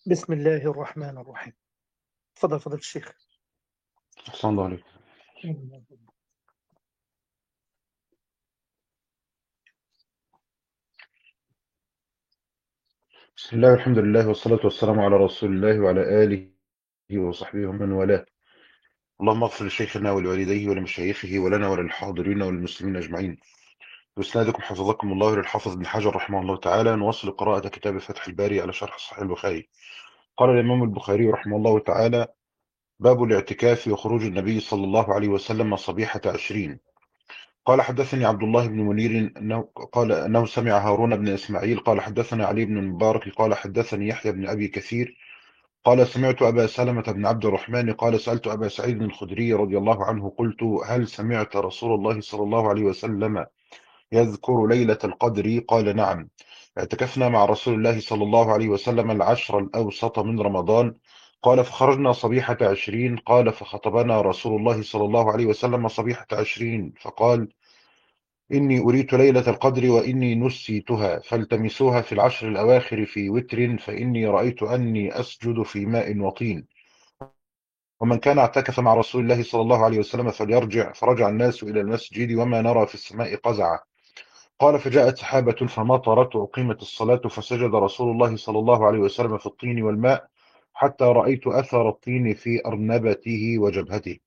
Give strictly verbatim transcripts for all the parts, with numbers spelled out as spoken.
بسم الله الرحمن الرحيم. تفضل فضيلة الشيخ. أحسن الله عليك. بسم الله والحمد لله والصلاة والسلام على رسول الله وعلى آله وصحبه ومن والاه. اللهم اغفر لشيخنا ولوالديه ولمشايخه ولنا وللحاضرين وللمسلمين أجمعين. بإسنادكم حفظكم الله للحافظ ابن حجر رحمه الله تعالى. نواصل قراءة كتاب فتح الباري على شرح صحيح البخاري. قال الإمام البخاري رحمه الله تعالى: باب الاعتكاف وخروج النبي صلى الله عليه وسلم صبيحة عشرين. قال حدثني عبد الله بن منير أنه قال أنه سمع هارون بن إسماعيل قال حدثنا علي بن المبارك قال حدثني يحيى بن أبي كثير قال سمعت أبا سلمة بن عبد الرحمن قال سألت أبا سعيد الخدري رضي الله عنه قلت: هل سمعت رسول الله صلى الله عليه وسلم يذكر ليلة القدر؟ قال: نعم، اعتكفنا مع رسول الله صلى الله عليه وسلم العشر الأوسط من رمضان. قال: فخرجنا صبيحة عشرين. قال: فخطبنا رسول الله صلى الله عليه وسلم صبيحة عشرين فقال: إني أريت ليلة القدر وإني نسيتها، فالتمسوها في العشر الأواخر في وتر، فإني رأيت أني أسجد في ماء وطين. ومن كان اعتكف مع رسول الله صلى الله عليه وسلم فليرجع. فرجع الناس إلى المسجد وما نرى في السماء قزعة. قال: فجاءت سحابة فمطرت وأقيمت الصلاة، فسجد رسول الله صلى الله عليه وسلم في الطين والماء حتى رأيت أثر الطين في أرنبته وجبهته.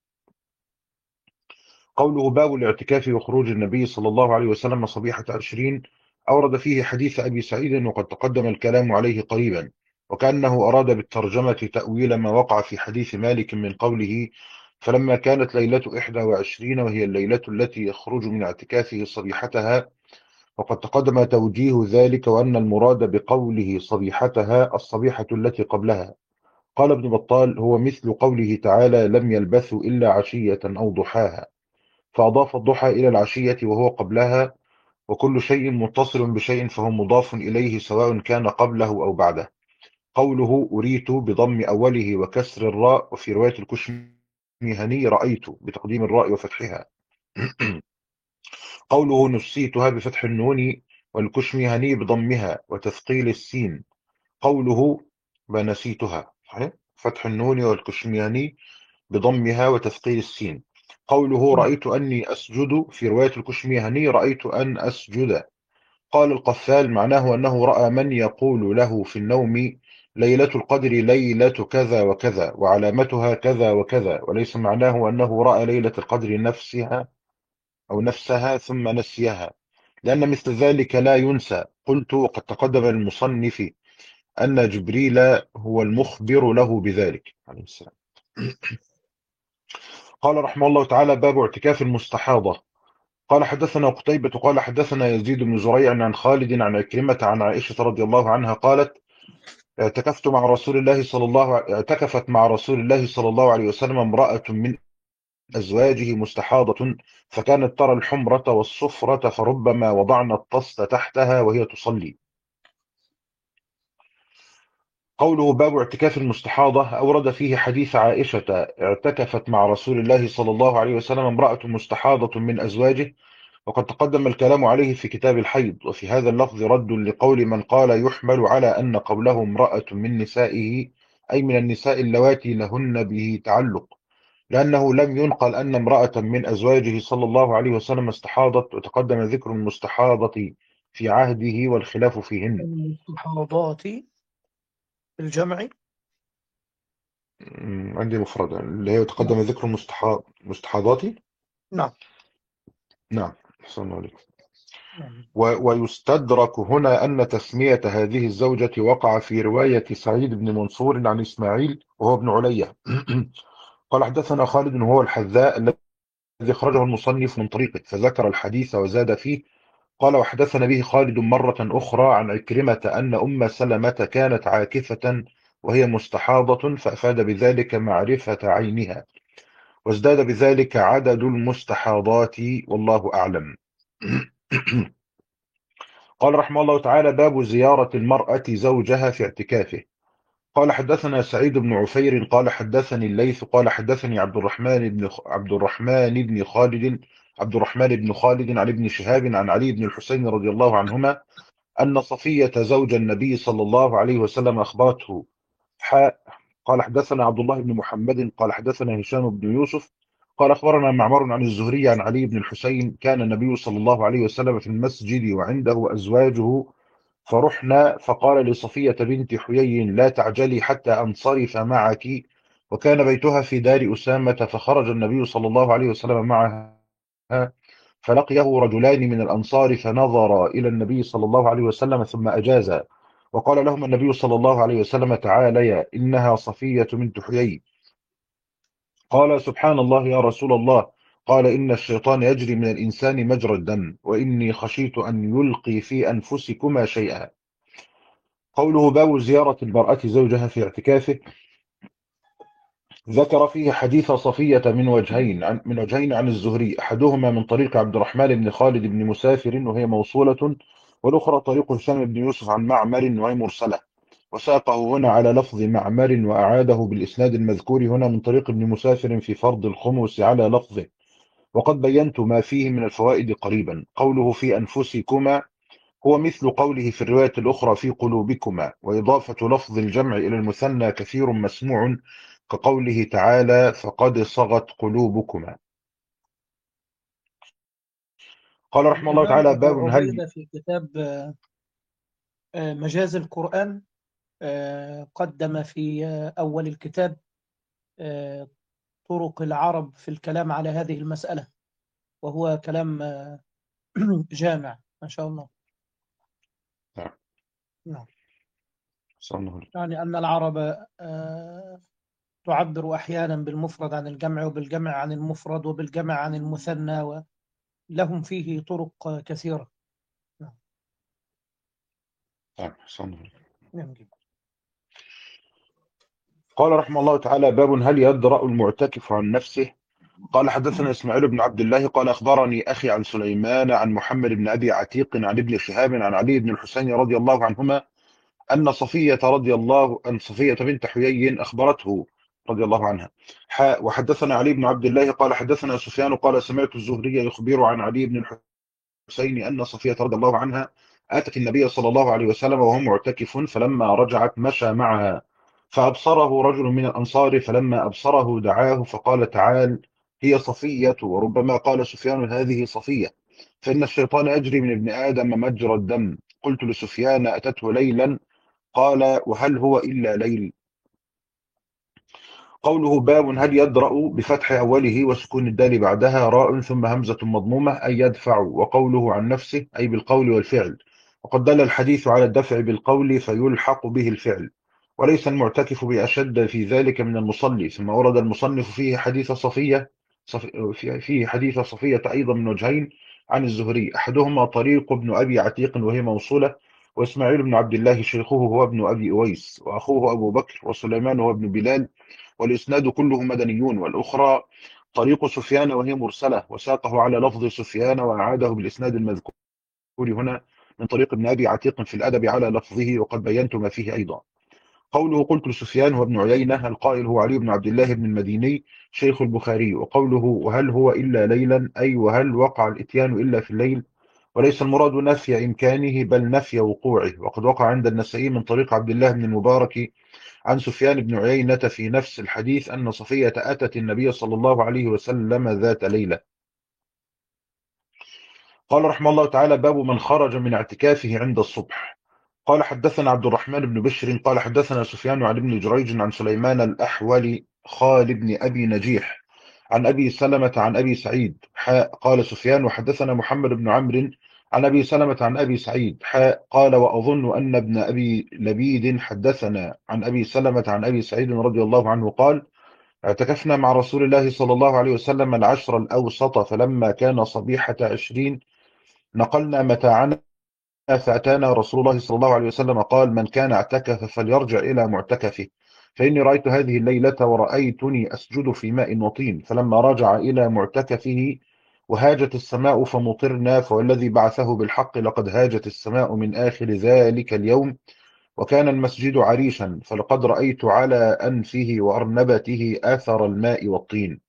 قوله: باب الاعتكاف وخروج النبي صلى الله عليه وسلم صبيحة عشرين، أورد فيه حديث أبي سعيد وقد تقدم الكلام عليه قريبا، وكأنه أراد بالترجمة تأويل ما وقع في حديث مالك من قوله: فلما كانت ليلة إحدى وعشرين وهي الليلة التي يخرج من اعتكافه صبيحتها. وقد تقدم توجيه ذلك، وأن المراد بقوله صبيحتها الصبيحة التي قبلها. قال ابن بطال: هو مثل قوله تعالى: لم يلبثوا إلا عشية أو ضحاها، فأضاف الضحى إلى العشية وهو قبلها، وكل شيء متصل بشيء فهو مضاف إليه سواء كان قبله أو بعده. قوله: أريت بضم أوله وكسر الراء، وفي رواية الكشميهني رأيت بتقديم الراء وفتحها. قوله: نسيتها بفتح النون، والكشميهني بضمها وتثقيل السين. قوله: بنسيتها صحيح، فتح النون والكشميهني بضمها وتثقيل السين. قوله: نعم. رأيت أني أسجد، في رواية الكشميهني رأيت أن أسجد. قال القفال: معناه أنه رأى من يقول له في النوم: ليلة القدر ليلة كذا وكذا وعلامتها كذا وكذا، وليس معناه أنه رأى ليلة القدر نفسها أو نفسها ثم نسيها، لأن مثل ذلك لا ينسى. قلت: وقد تقدم المصنف أن جبريل هو المخبر له بذلك عليه السلام. قال رحمه الله تعالى: باب اعتكاف المستحاضة. قال حدثنا قتيبة قال حدثنا يزيد بن زريع عن خالد عن عكرمة عن عائشة رضي الله عنها قالت: اعتكفت مع رسول الله صلى الله اعتكفت مع رسول الله صلى الله عليه وسلم امرأة من أزواجه مستحاضة، فكانت ترى الحمرة والصفرة، فربما وضعنا الطست تحتها وهي تصلي. قوله: باب اعتكاف المستحاضة، أورد فيه حديث عائشة: اعتكفت مع رسول الله صلى الله عليه وسلم امرأة مستحاضة من أزواجه، وقد تقدم الكلام عليه في كتاب الحيض. وفي هذا اللفظ رد لقول من قال يحمل على أن قوله امرأة من نسائه أي من النساء اللواتي لهن به تعلق، لأنه لم ينقل أن امرأة من أزواجه صلى الله عليه وسلم استحاضت، وتقدم ذكر المستحاضة في عهده والخلاف فيهن. المستحاضات بالجمع. م، عندي مفردة اللي هي نعم. تقدم ذكر المستحاض مستحاضات. نعم. نعم، أحسن الله عليك. نعم. و- ويستدرك هنا أن تسمية هذه الزوجة وقع في رواية سعيد بن منصور عن إسماعيل وهو ابن علية. قال حدثنا خالد وهو الحذاء الذي خرجه المصنف من طريقه، فذكر الحديث وزاد فيه. قال: وحدثنا به خالد مرة أخرى عن عكرمة أن أم سلمة كانت عاكفة وهي مستحاضة، فأفاد بذلك معرفة عينها، وازداد بذلك عدد المستحاضات، والله أعلم. قال رحمه الله تعالى: باب زيارة المرأة زوجها في اعتكافه. قال حدثنا سعيد بن عفير قال حدثني الليث قال حدثني عبد الرحمن بن عبد الرحمن بن خالد عبد الرحمن بن خالد عن ابن شهاب عن علي بن الحسين رضي الله عنهما أن صفية زوج النبي صلى الله عليه وسلم أخبرته حاء. قال حدثنا عبد الله بن محمد قال حدثنا هشام بن يوسف قال أخبرنا معمر عن الزهري عن علي بن الحسين كان النبي صلى الله عليه وسلم في المسجد وعنده أزواجه فرحنا فقال لصفية بنت حيي لا تعجلي حتى أنصرف معك، وكان بيتها في دار أسامة، فخرج النبي صلى الله عليه وسلم معها فلقيه رجلان من الأنصار فنظرا إلى النبي صلى الله عليه وسلم ثم أجازا، وقال لهم النبي صلى الله عليه وسلم تعاليا إنها صفية بنت حيي. قال سبحان الله يا رسول الله. قال إن الشيطان يجري من الإنسان مجرى الدم، وإني خشيت أن يلقي في أنفسكما شيئا. قوله باب زيارة المرأة زوجها في اعتكافه، ذكر فيه حديث صفية من وجهين عن من وجهين عن الزهري، أحدهما من طريق عبد الرحمن بن خالد بن مسافر وهي موصولة، والأخرى طريق هشام بن يوسف عن معمر وهي مرسلة، وساقه هنا على لفظ معمر وأعاده بالإسناد المذكور هنا من طريق ابن مسافر في فرض الخمس على لفظه، وقد بينت ما فيه من الفوائد قريبا. قوله في أنفسكما هو مثل قوله في الرواية الأخرى في قلوبكما، وإضافة لفظ الجمع إلى المثنى كثير مسموع كقوله تعالى فقد صغت قلوبكما. قال رحمه الله الإمام تعالى أبو باب هل. عبيدة في كتاب آه، مجاز القرآن آه، قدم في آه، أول الكتاب آه، طرق العرب في الكلام على هذه المسألة، وهو كلام آه، جامع ما شاء الله. نعم. نعم. صلى الله. يعني أن العرب آه، تعبر أحيانا بالمفرد عن الجمع، وبالجمع عن المفرد، وبالجمع عن المثنى، ولهم فيه طرق كثيرة. نعم. نعم. صلى الله. نعم جدا. قال رحمه الله تعالى باب هل يدرأ المعتكف عن نفسه. قال حدثنا إسماعيل بن عبد الله قال أخبرني أخي عن سليمان عن محمد بن أبي عتيق عن ابن شهاب عن علي بن الحسين رضي الله عنهما أن صفية رضي الله أن صفية بنت حيي أخبرته رضي الله عنها. حاء وحدثنا علي بن عبد الله قال حدثنا سفيان قال سمعت الزهري يخبر عن علي بن الحسين أن صفية رضي الله عنها أتت النبي صلى الله عليه وسلم وهو معتكف، فلما رجعت مشى معها فأبصره رجل من الأنصار، فلما أبصره دعاه فقال تعال هي صفية، وربما قال سفيان هذه صفية، فإن الشيطان يجري من ابن آدم مجرى الدم. قلت لسفيان أتته ليلا؟ قال وهل هو إلا ليل. قوله باب هل يدرأ بفتح أوله وسكون الدال بعدها راء ثم همزة مضمومة أي يدفع، وقوله عن نفسه أي بالقول والفعل، وقد دل الحديث على الدفع بالقول فيلحق به الفعل، وليس المعتكف بأشد في ذلك من المصلي. ثم ورد المصنف فيه حديث صفية صف... فيه حديث صفية أيضا من وجهين عن الزهري، أحدهما طريق ابن أبي عتيق وهي موصولة، وإسماعيل بن عبد الله شيخه هو ابن أبي أويس، وأخوه أبو بكر، وسليمان هو ابن بلال، والإسناد كله مدنيون، والأخرى طريق سفيان وهي مرسلة، وساقه على لفظ سفيان وأعاده بالإسناد المذكور هنا من طريق ابن أبي عتيق في الأدب على لفظه، وقد بينت ما فيه أيضا. قوله قلت لسفيان هو ابن عيينة، القائل هو علي بن عبد الله بن المديني شيخ البخاري. وقوله وهل هو إلا ليلا أي وهل وقع الإتيان إلا في الليل، وليس المراد نفي إمكانه بل نفي وقوعه، وقد وقع عند النسائي من طريق عبد الله بن المبارك عن سفيان بن عيينة في نفس الحديث أن صفية أتت النبي صلى الله عليه وسلم ذات ليلة. قال رحمه الله تعالى باب من خرج من اعتكافه عند الصبح. قال حدثنا عبد الرحمن بن بشر قال حدثنا سفيان عن ابن جريج عن سليمان الأحول خال بن أبي نجيح عن أبي سلمة عن أبي سعيد حاء. قال سفيان وحدثنا محمد بن عمرو عن أبي سلمة عن أبي سعيد حاء. قال وأظن أن ابن أبي لبيد حدثنا عن أبي سلمة عن أبي سعيد رضي الله عنه قال اعتكفنا مع رسول الله صلى الله عليه وسلم العشر الأوسط، فلما كان صبيحة عشرين نقلنا متاعنا، فأتانا رسول الله صلى الله عليه وسلم قال من كان اعتكف فليرجع إلى معتكفه، فإني رأيت هذه الليلة ورأيتني أسجد في ماء وطين. فلما رجع إلى معتكفه وهاجت السماء فمطرنا، فوالذي بعثه بالحق لقد هاجت السماء من آخر ذلك اليوم، وكان المسجد عريشا، فلقد رأيت على أنفه وأرنبته آثر الماء والطين.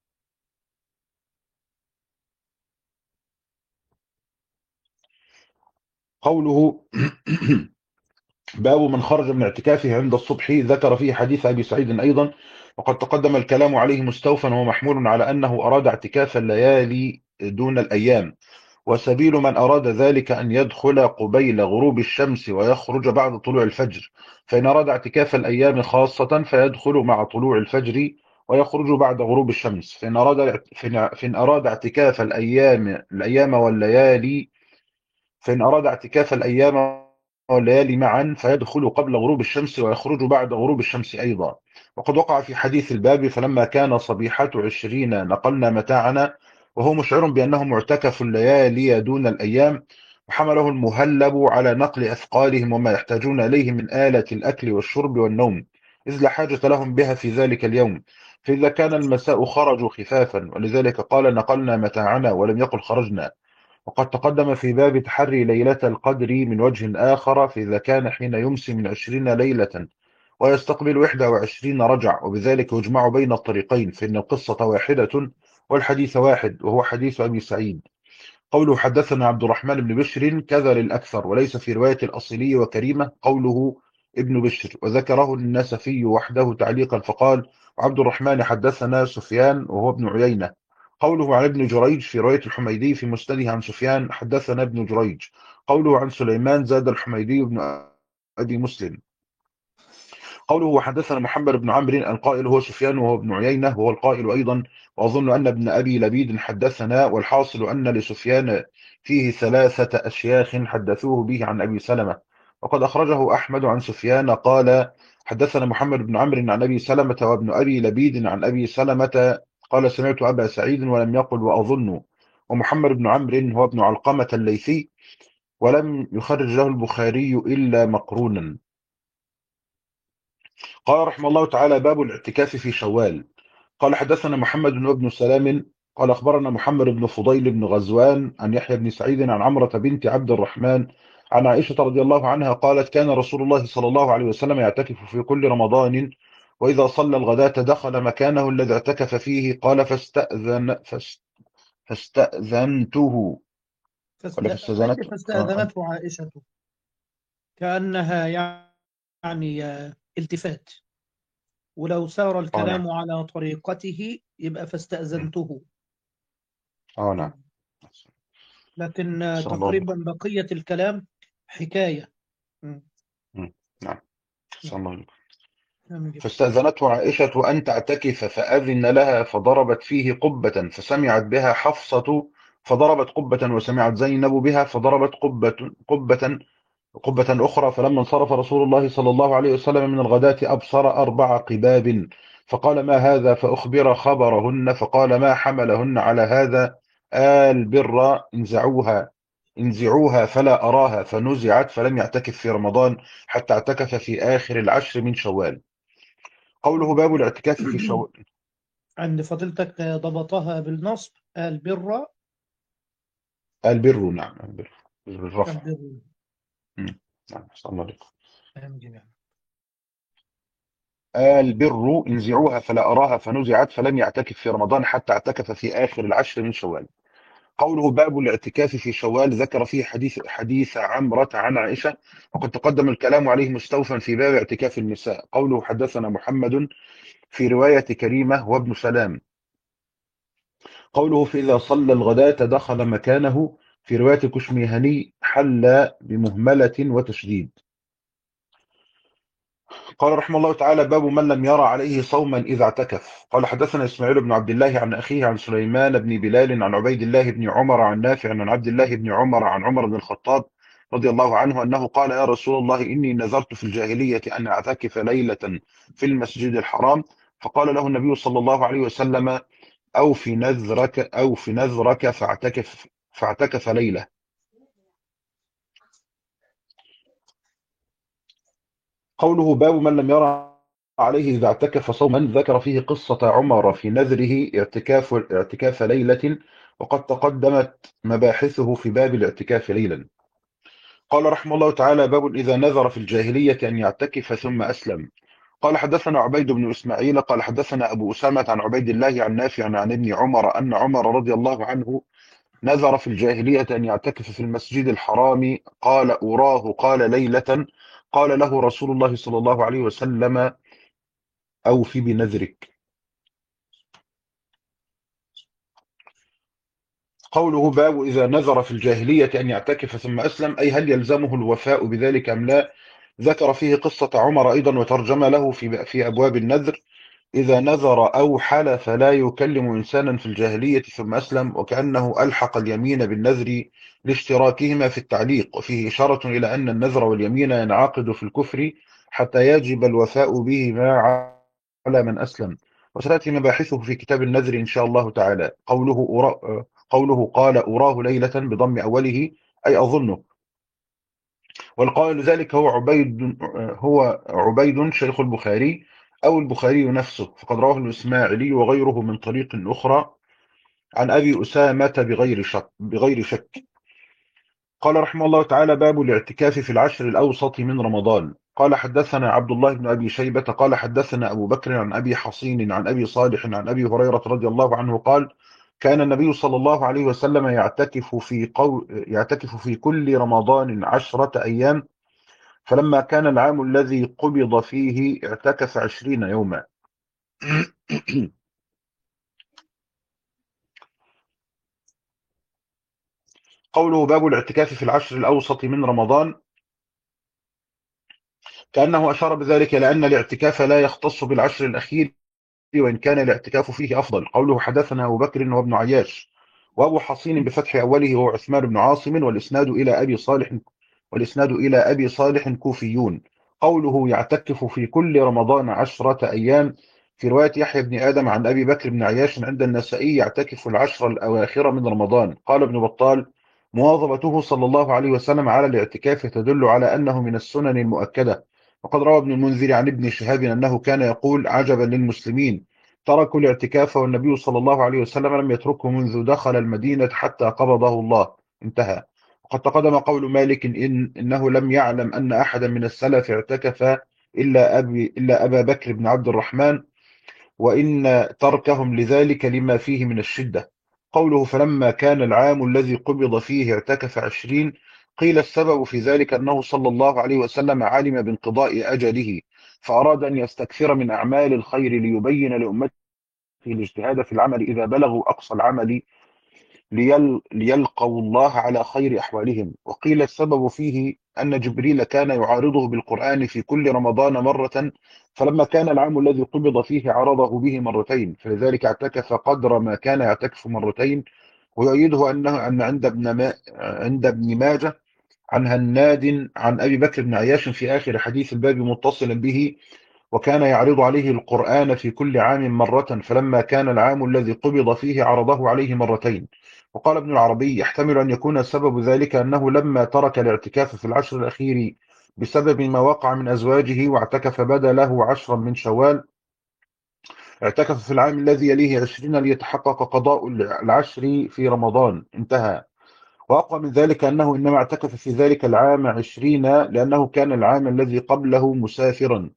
قوله باب من خرج من اعتكافه عند الصبح، ذكر فيه حديث أبي سعيد أيضا، وقد تقدم الكلام عليه مستوفا ومحمول على أنه أراد اعتكاف الليالي دون الأيام، وسبيل من أراد ذلك أن يدخل قبيل غروب الشمس ويخرج بعد طلوع الفجر، فإن أراد اعتكاف الأيام خاصة فيدخل مع طلوع الفجر ويخرج بعد غروب الشمس، فإن أراد فإن أراد اعتكاف الأيام الأيام والليالي فإن أراد اعتكاف الأيام والليالي معا فيدخل قبل غروب الشمس ويخرج بعد غروب الشمس أيضا. وقد وقع في حديث الباب: فلما كان صبيحة عشرين نقلنا متاعنا، وهو مشعر بأنه معتكف الليالي دون الأيام، وحمله المهلب على نقل أثقالهم وما يحتاجون إليه من آلة الأكل والشرب والنوم، إذ لا حاجة لهم بها في ذلك اليوم، فإذا كان المساء خرجوا خفافا، ولذلك قال نقلنا متاعنا ولم يقل خرجنا. وقد تقدم في باب تحري ليلة القدر من وجه آخر، فإذا كان حين يمسي من عشرين ليلة ويستقبل واحد وعشرين رجع، وبذلك يجمع بين الطريقين، فإن القصة واحدة والحديث واحد، وهو حديث أبي سعيد. قوله حدثنا عبد الرحمن بن بشر كذا للأكثر، وليس في رواية الأصيلي وكريمة قوله ابن بشر، وذكره النسفي وحده تعليقا فقال: وعبد الرحمن حدثنا سفيان وهو ابن عيينة. قوله عن ابن جريج في رواية الحميدي في مسنده عن سفيان حدثنا ابن جريج. قوله عن سليمان زاد الحميدي بن أبي مسلم. قوله وحدثنا محمد بن عمرو، القائل هو سفيان وهو ابن عيينة وهو القائل أيضا، وأظن أن ابن أبي لبيد حدثنا، والحاصل أن لسفيان فيه ثلاثة أشياخ حدثوه به عن أبي سلمة. وقد أخرجه أحمد عن سفيان قال: حدثنا محمد بن عمرو عن أبي سلمة وابن أبي لبيد عن أبي سلمة قال: سمعت أبا سعيد ولم يقل وأظن. ومحمد بن عمرو هو ابن علقمة الليثي، ولم يخرج له البخاري إلا مقرونا. قال رحمه الله تعالى: باب الاعتكاف في شوال. قال حدثنا محمد بن سلام قال أخبرنا محمد بن فضيل بن غزوان عن يحيى بن سعيد عن عمرة بنت عبد الرحمن عن عائشة رضي الله عنها قالت: كان رسول الله صلى الله عليه وسلم يعتكف في كل رمضان، وإذا صلى الغداة دخل مكانه الذي اعتكف فيه. قال: فاستأذن فاست- فاستأذنته فاست... ولا هي فاستأذنته آه آه فاستأذنته عائشة، كأنها يعني آه، التفات، ولو سار آه، نعم. الكلام على طريقته يبقى مم. فاستأذنته. آه، نعم. مم. لكن آه، أحسن الله تقريبا عليكم. بقية الكلام حكاية. مم. مم. نعم. أحسن الله عليكم. نعم جدا. فاستأذنته عائشة أن تعتكف فأذن لها، فضربت فيه قبة فسمعت بها حفصة، فضربت قبة وسمعت زينب بها، فضربت قبة قبة قبة أخرى. فلما انصرف رسول الله صلى الله عليه وسلم من الغداة أبصر أربع قباب، فقال: ما هذا؟ فأخبر خبرهن، فقال: ما حملهن على هذا؟ آل بر انزعوها انزعوها فلا أراها، فنزعت، فلم يعتكف في رمضان حتى اعتكف في آخر العشر من شوال. قوله باب الاعتكاف في شوال. عند فضيلتك آه، ضبطها بالنصب البر. البر، نعم، البر بالرفع. البر. مم. نعم، صلى الله عليه وسلم. نعم جميعا. البر انزعوها فلا أراها، فنزعت، فلم يعتكف في رمضان حتى اعتكف في آخر العشر من شوال. قوله باب الاعتكاف في شوال، ذكر فيه حديث حديث عمرة عن عائشة، وقد تقدم الكلام عليه مستوفا في باب اعتكاف النساء. قوله حدثنا محمد في رواية كريمة وابن سلام. قوله فإذا صلى الغداة دخل مكانه في رواية كشميهني حل بمهملة وتشديد. قال رحمه الله تعالى: باب من لم يرى عليه صوما إذا اعتكف. قال حدثنا إسماعيل بن عبد الله عن أخيه عن سليمان بن بلال عن عبيد الله بن عمر عن نافع عن عبد الله بن عمر عن عمر بن الخطاب رضي الله عنه أنه قال: يا رسول الله، إني نذرت في الجاهلية أن أعتكف ليلة في المسجد الحرام. فقال له النبي صلى الله عليه وسلم: أو في نذرك أو في نذرك فاعتكف فاعتكف ليلة. قوله باب من لم يرى عليه إذا اعتكف صوما، ذكر فيه قصة عمر في نذره اعتكاف اعتكاف ليلة، وقد تقدمت مباحثه في باب الاعتكاف ليلا. قال رحمه الله تعالى: باب إذا نذر في الجاهلية أن يعتكف ثم أسلم. قال حدثنا عبيد بن إسماعيل قال حدثنا أبو أسامة عن عبيد الله عن نافع عن ابن عمر أن عمر رضي الله عنه نذر في الجاهلية أن يعتكف في المسجد الحرام. قال: أراه قال ليلة. قال له رسول الله صلى الله عليه وسلم: أوفي بنذرك. قوله باب إذا نذر في الجاهلية أن يعتكف ثم أسلم، أي هل يلزمه الوفاء بذلك أم لا؟ ذكر فيه قصة عمر أيضا وترجم له في في أبواب النذر: إذا نذر أو حلف لا يكلم إنسانا في الجاهلية ثم أسلم، وكأنه ألحق اليمين بالنذر لاشتراكهما في التعليق، وفيه إشارة إلى أن النذر واليمين ينعقد في الكفر حتى يجب الوفاء بهما على من أسلم، وستأتي مباحثه في كتاب النذر إن شاء الله تعالى. قوله أرى قوله قال أراه ليلة بضم أوله أي أظنه، والقائل ذلك هو عبيد هو عبيد شيخ البخاري أو البخاري نفسه، فقد رواه الإسماعيلي وغيره من طريق أخرى عن أبي أسامة بغير شك بغير شك. قال رحمه الله تعالى: باب الاعتكاف في العشر الأوسط من رمضان. قال حدثنا عبد الله بن أبي شيبة قال حدثنا أبو بكر عن أبي حصين عن أبي صالح عن أبي هريرة رضي الله عنه قال: كان النبي صلى الله عليه وسلم يعتكف في قو... يعتكف في كل رمضان عشرة أيام، فلما كان العام الذي قبض فيه اعتكف عشرين يوما. قوله باب الاعتكاف في العشر الأوسط من رمضان، كأنه أشار بذلك لأن الاعتكاف لا يختص بالعشر الأخير، وإن كان الاعتكاف فيه أفضل. قوله حدثنا أبو بكر وابن عياش وأبو حصين بفتح أوله هو عثمان بن عاصم، والإسناد إلى أبي صالح والإسناد إلى أبي صالح كوفيون. قوله يعتكف في كل رمضان عشرة أيام، في رواية يحيى بن آدم عن أبي بكر بن عياش عند النسائي: يعتكف العشر الأواخر من رمضان. قال ابن بطال: مواظبته صلى الله عليه وسلم على الاعتكاف تدل على أنه من السنن المؤكدة. وقد روى ابن المنذر عن ابن شهاب أنه كان يقول: عجبا للمسلمين، تركوا الاعتكاف والنبي صلى الله عليه وسلم لم يتركه منذ دخل المدينة حتى قبضه الله. انتهى. وقد تقدم قول مالك إن إنه لم يعلم أن أحدا من السلف اعتكف إلا أبي إلا أبا بكر بن عبد الرحمن، وإن تركهم لذلك لما فيه من الشدة. قوله فلما كان العام الذي قبض فيه اعتكف عشرين، قيل السبب في ذلك أنه صلى الله عليه وسلم علم بانقضاء أجله، فأراد أن يستكثر من أعمال الخير ليبين لأمته الاجتهاد في العمل إذا بلغوا أقصى العمل، ليل ليلقوا الله على خير أحوالهم. وقيل السبب فيه أن جبريل كان يعارضه بالقرآن في كل رمضان مرة، فلما كان العام الذي قبض فيه عرضه به مرتين، فلذلك اعتكف قدر ما كان يعتكف مرتين. ويؤيده أنه أن عند ابن ما عند ابن ماجه عن هناد عن أبي بكر بن عياش في آخر حديث الباب متصلا به: وكان يعرض عليه القرآن في كل عام مرة، فلما كان العام الذي قبض فيه عرضه عليه مرتين. وقال ابن العربي: يحتمل أن يكون سبب ذلك أنه لما ترك الاعتكاف في العشر الأخير بسبب ما وقع من أزواجه واعتكف بدا له عشرا من شوال، اعتكف في العام الذي يليه عشرين ليتحقق قضاء العشر في رمضان. انتهى. وأقوى من ذلك أنه إنما اعتكف في ذلك العام عشرين لأنه كان العام الذي قبله مسافرا.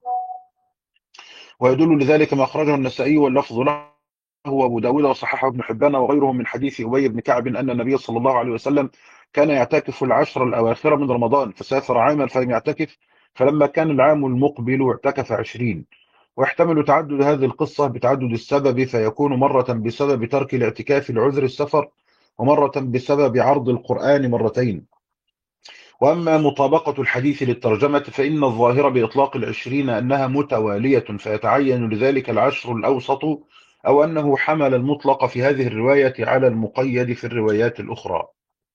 ويدل لذلك ما أخرجه النسائي واللفظ له وأبو داود وصححه ابن حبان وغيرهم من حديث أبي بن كعب أن النبي صلى الله عليه وسلم كان يعتكف العشر الأواخر من رمضان، فسافر عاما فلم يعتكف، فلما كان العام المقبل اعتكف عشرين. ويحتمل تعدد هذه القصة بتعدد السبب، فيكون مرة بسبب ترك الاعتكاف لعذر السفر، ومرة بسبب عرض القرآن مرتين. وأما مطابقة الحديث للترجمة فإن الظاهر بإطلاق العشرين أنها متوالية، فيتعين لذلك العشر الأوسط، أو أنه حمل المطلق في هذه الرواية على المقيد في الروايات الأخرى.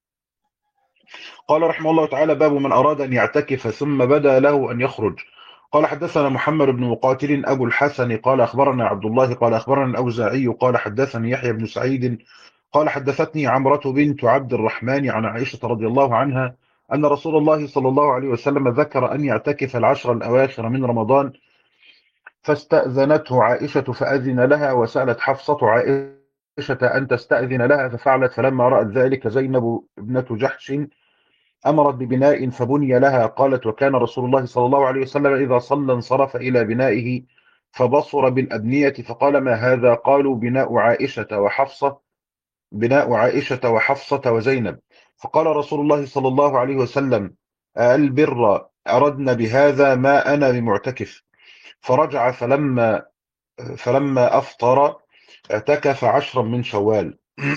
قال رحمه الله تعالى: باب من أراد أن يعتكف ثم بدا له أن يخرج. قال حدثنا محمد بن مقاتل أبو الحسن قال أخبرنا عبد الله قال أخبرنا الأوزاعي قال حدثني يحيى بن سعيد قال حدثتني عمرة بنت عبد الرحمن عن عائشة رضي الله عنها أن رسول الله صلى الله عليه وسلم ذكر أن يعتكف العشر الأواخر من رمضان، فاستأذنته عائشة فأذن لها، وسألت حفصة عائشة أن تستأذن لها ففعلت، فلما رأت ذلك زينب ابنة جحش أمرت ببناء فبني لها. قالت: وكان رسول الله صلى الله عليه وسلم إذا صلى انصرف إلى بنائه فبصر بالأبنية فقال: ما هذا؟ قالوا: بناء عائشة وحفصة بناء عائشة وحفصة وزينب. فقال رسول الله صلى الله عليه وسلم: البر أردنا بهذا ما أنا بمعتكف. فرجع فلما فلما أفطر اعتكف عشرا من شوال.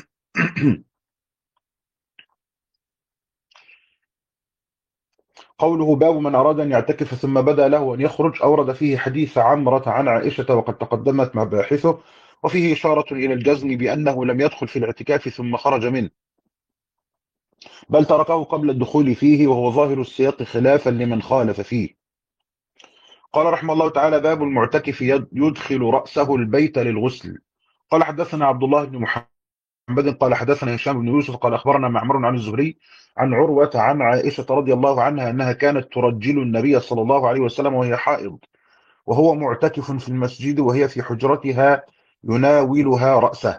قوله باب من أراد أن يعتكف ثم بدا له أن يخرج، أورد فيه حديث عمرة عن عائشة وقد تقدمت مباحثه، وفيه إشارة إلى الجزم بأنه لم يدخل في الاعتكاف ثم خرج منه، بل تركه قبل الدخول فيه، وهو ظاهر السياق خلافا لمن خالف فيه. قال رحمه الله تعالى: باب المعتكف يدخل رأسه البيت للغسل. قال حدثنا عبد الله بن محمد قال حدثنا هشام بن يوسف قال أخبرنا معمر عن الزهري عن عروة عن عائشة رضي الله عنها أنها كانت ترجل النبي صلى الله عليه وسلم وهي حائض، وهو معتكف في المسجد وهي في حجرتها يناولها رأسه.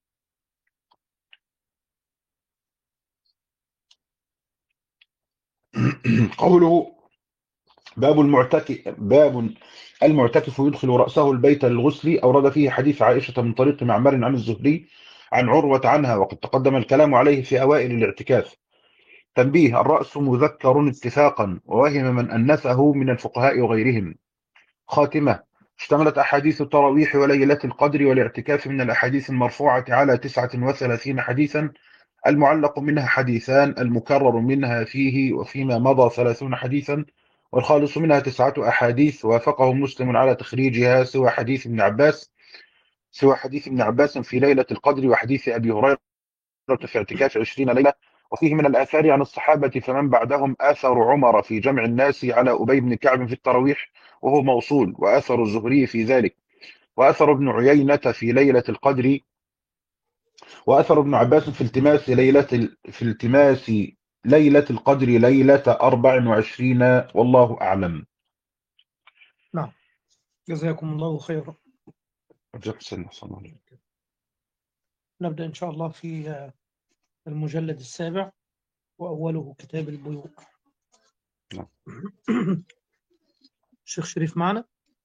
قوله باب المعتكف باب المعتكف يدخل رأسه البيت للغسل، أورد فيه حديث عائشة من طريق معمر عن الزهري عن عروة عنها، وقد تقدم الكلام عليه في أوائل الاعتكاف. تنبيه: الرأس مذكر اتفاقا، ووهم من أنثه من الفقهاء وغيرهم. خاتمة: اشتملت أحاديث التراويح وليلة القدر والاعتكاف من الأحاديث المرفوعة على تسعة وثلاثين حديثا، المعلق منها حديثان، المكرر منها فيه وفيما مضى ثلاثون حديثا، والخالص منها تسعة أحاديث وافقه مسلم على تخريجها سوى حديث ابن عباس سوى حديث ابن عباس في ليلة القدر وحديث أبي هريرة في اعتكاف عشرين ليلة. وفيه من الآثار عن الصحابة فمن بعدهم آثر عمر في جمع الناس على أبي بن كعب في التراويح وهو موصول، وآثر الزهري في ذلك، وآثر ابن عيينة في ليلة القدر، وأثر ابن عباس في التماس ليلة في التماس ليلة القدر ليلة أربع وعشرين، والله أعلم. نعم، جزاكم الله خيرا. نبدأ إن شاء الله في المجلد السابع وأوله كتاب البيوع. نعم. الشيخ شريف معنا؟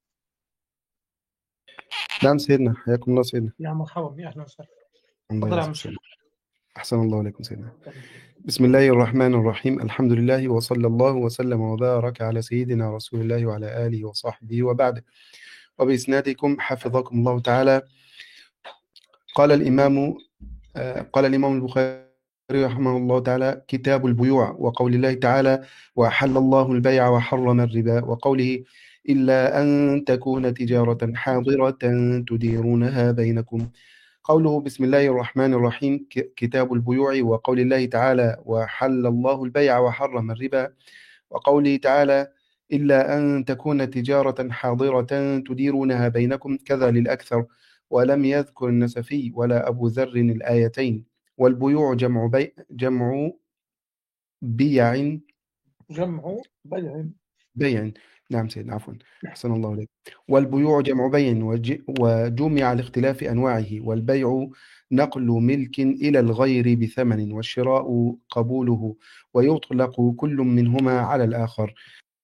نعم سيدنا، حياكم الله سيدنا. يا مرحبا، يا أهلا وسهلا. الله تفضل يا يعزك عم سيدنا. الشيخ. أحسن الله عليكم سيدنا. بسم الله الرحمن الرحيم، الحمد لله وصلى الله وسلم وبارك على سيدنا رسول الله وعلى آله وصحبه وبعد. وبإسنادكم حفظكم الله تعالى. قال الإمام آه قال الإمام البخاري رحمه الله تعالى: كتاب البيوع، وقول الله تعالى: وأحل الله البيع وحرم الربا، وقوله: إلا أن تكون تجارة حاضرة تديرونها بينكم. قوله بسم الله الرحمن الرحيم كتاب البيوع، وقول الله تعالى: وحل الله البيع وحرم الربا، وقوله تعالى: إلا أن تكون تجارة حاضرة تديرونها بينكم، كذا للأكثر، ولم يذكر النسفي ولا أبو ذر الآيتين. والبيوع جمع بي جمع بيع جمع بيع بيع نعم سيدنا، عفوا، أحسن الله عليك. والبيوع جمع بيع، وجمع لاختلاف أنواعه. والبيع نقل ملك إلى الغير بثمن، والشراء قبوله، ويطلق كل منهما على الآخر.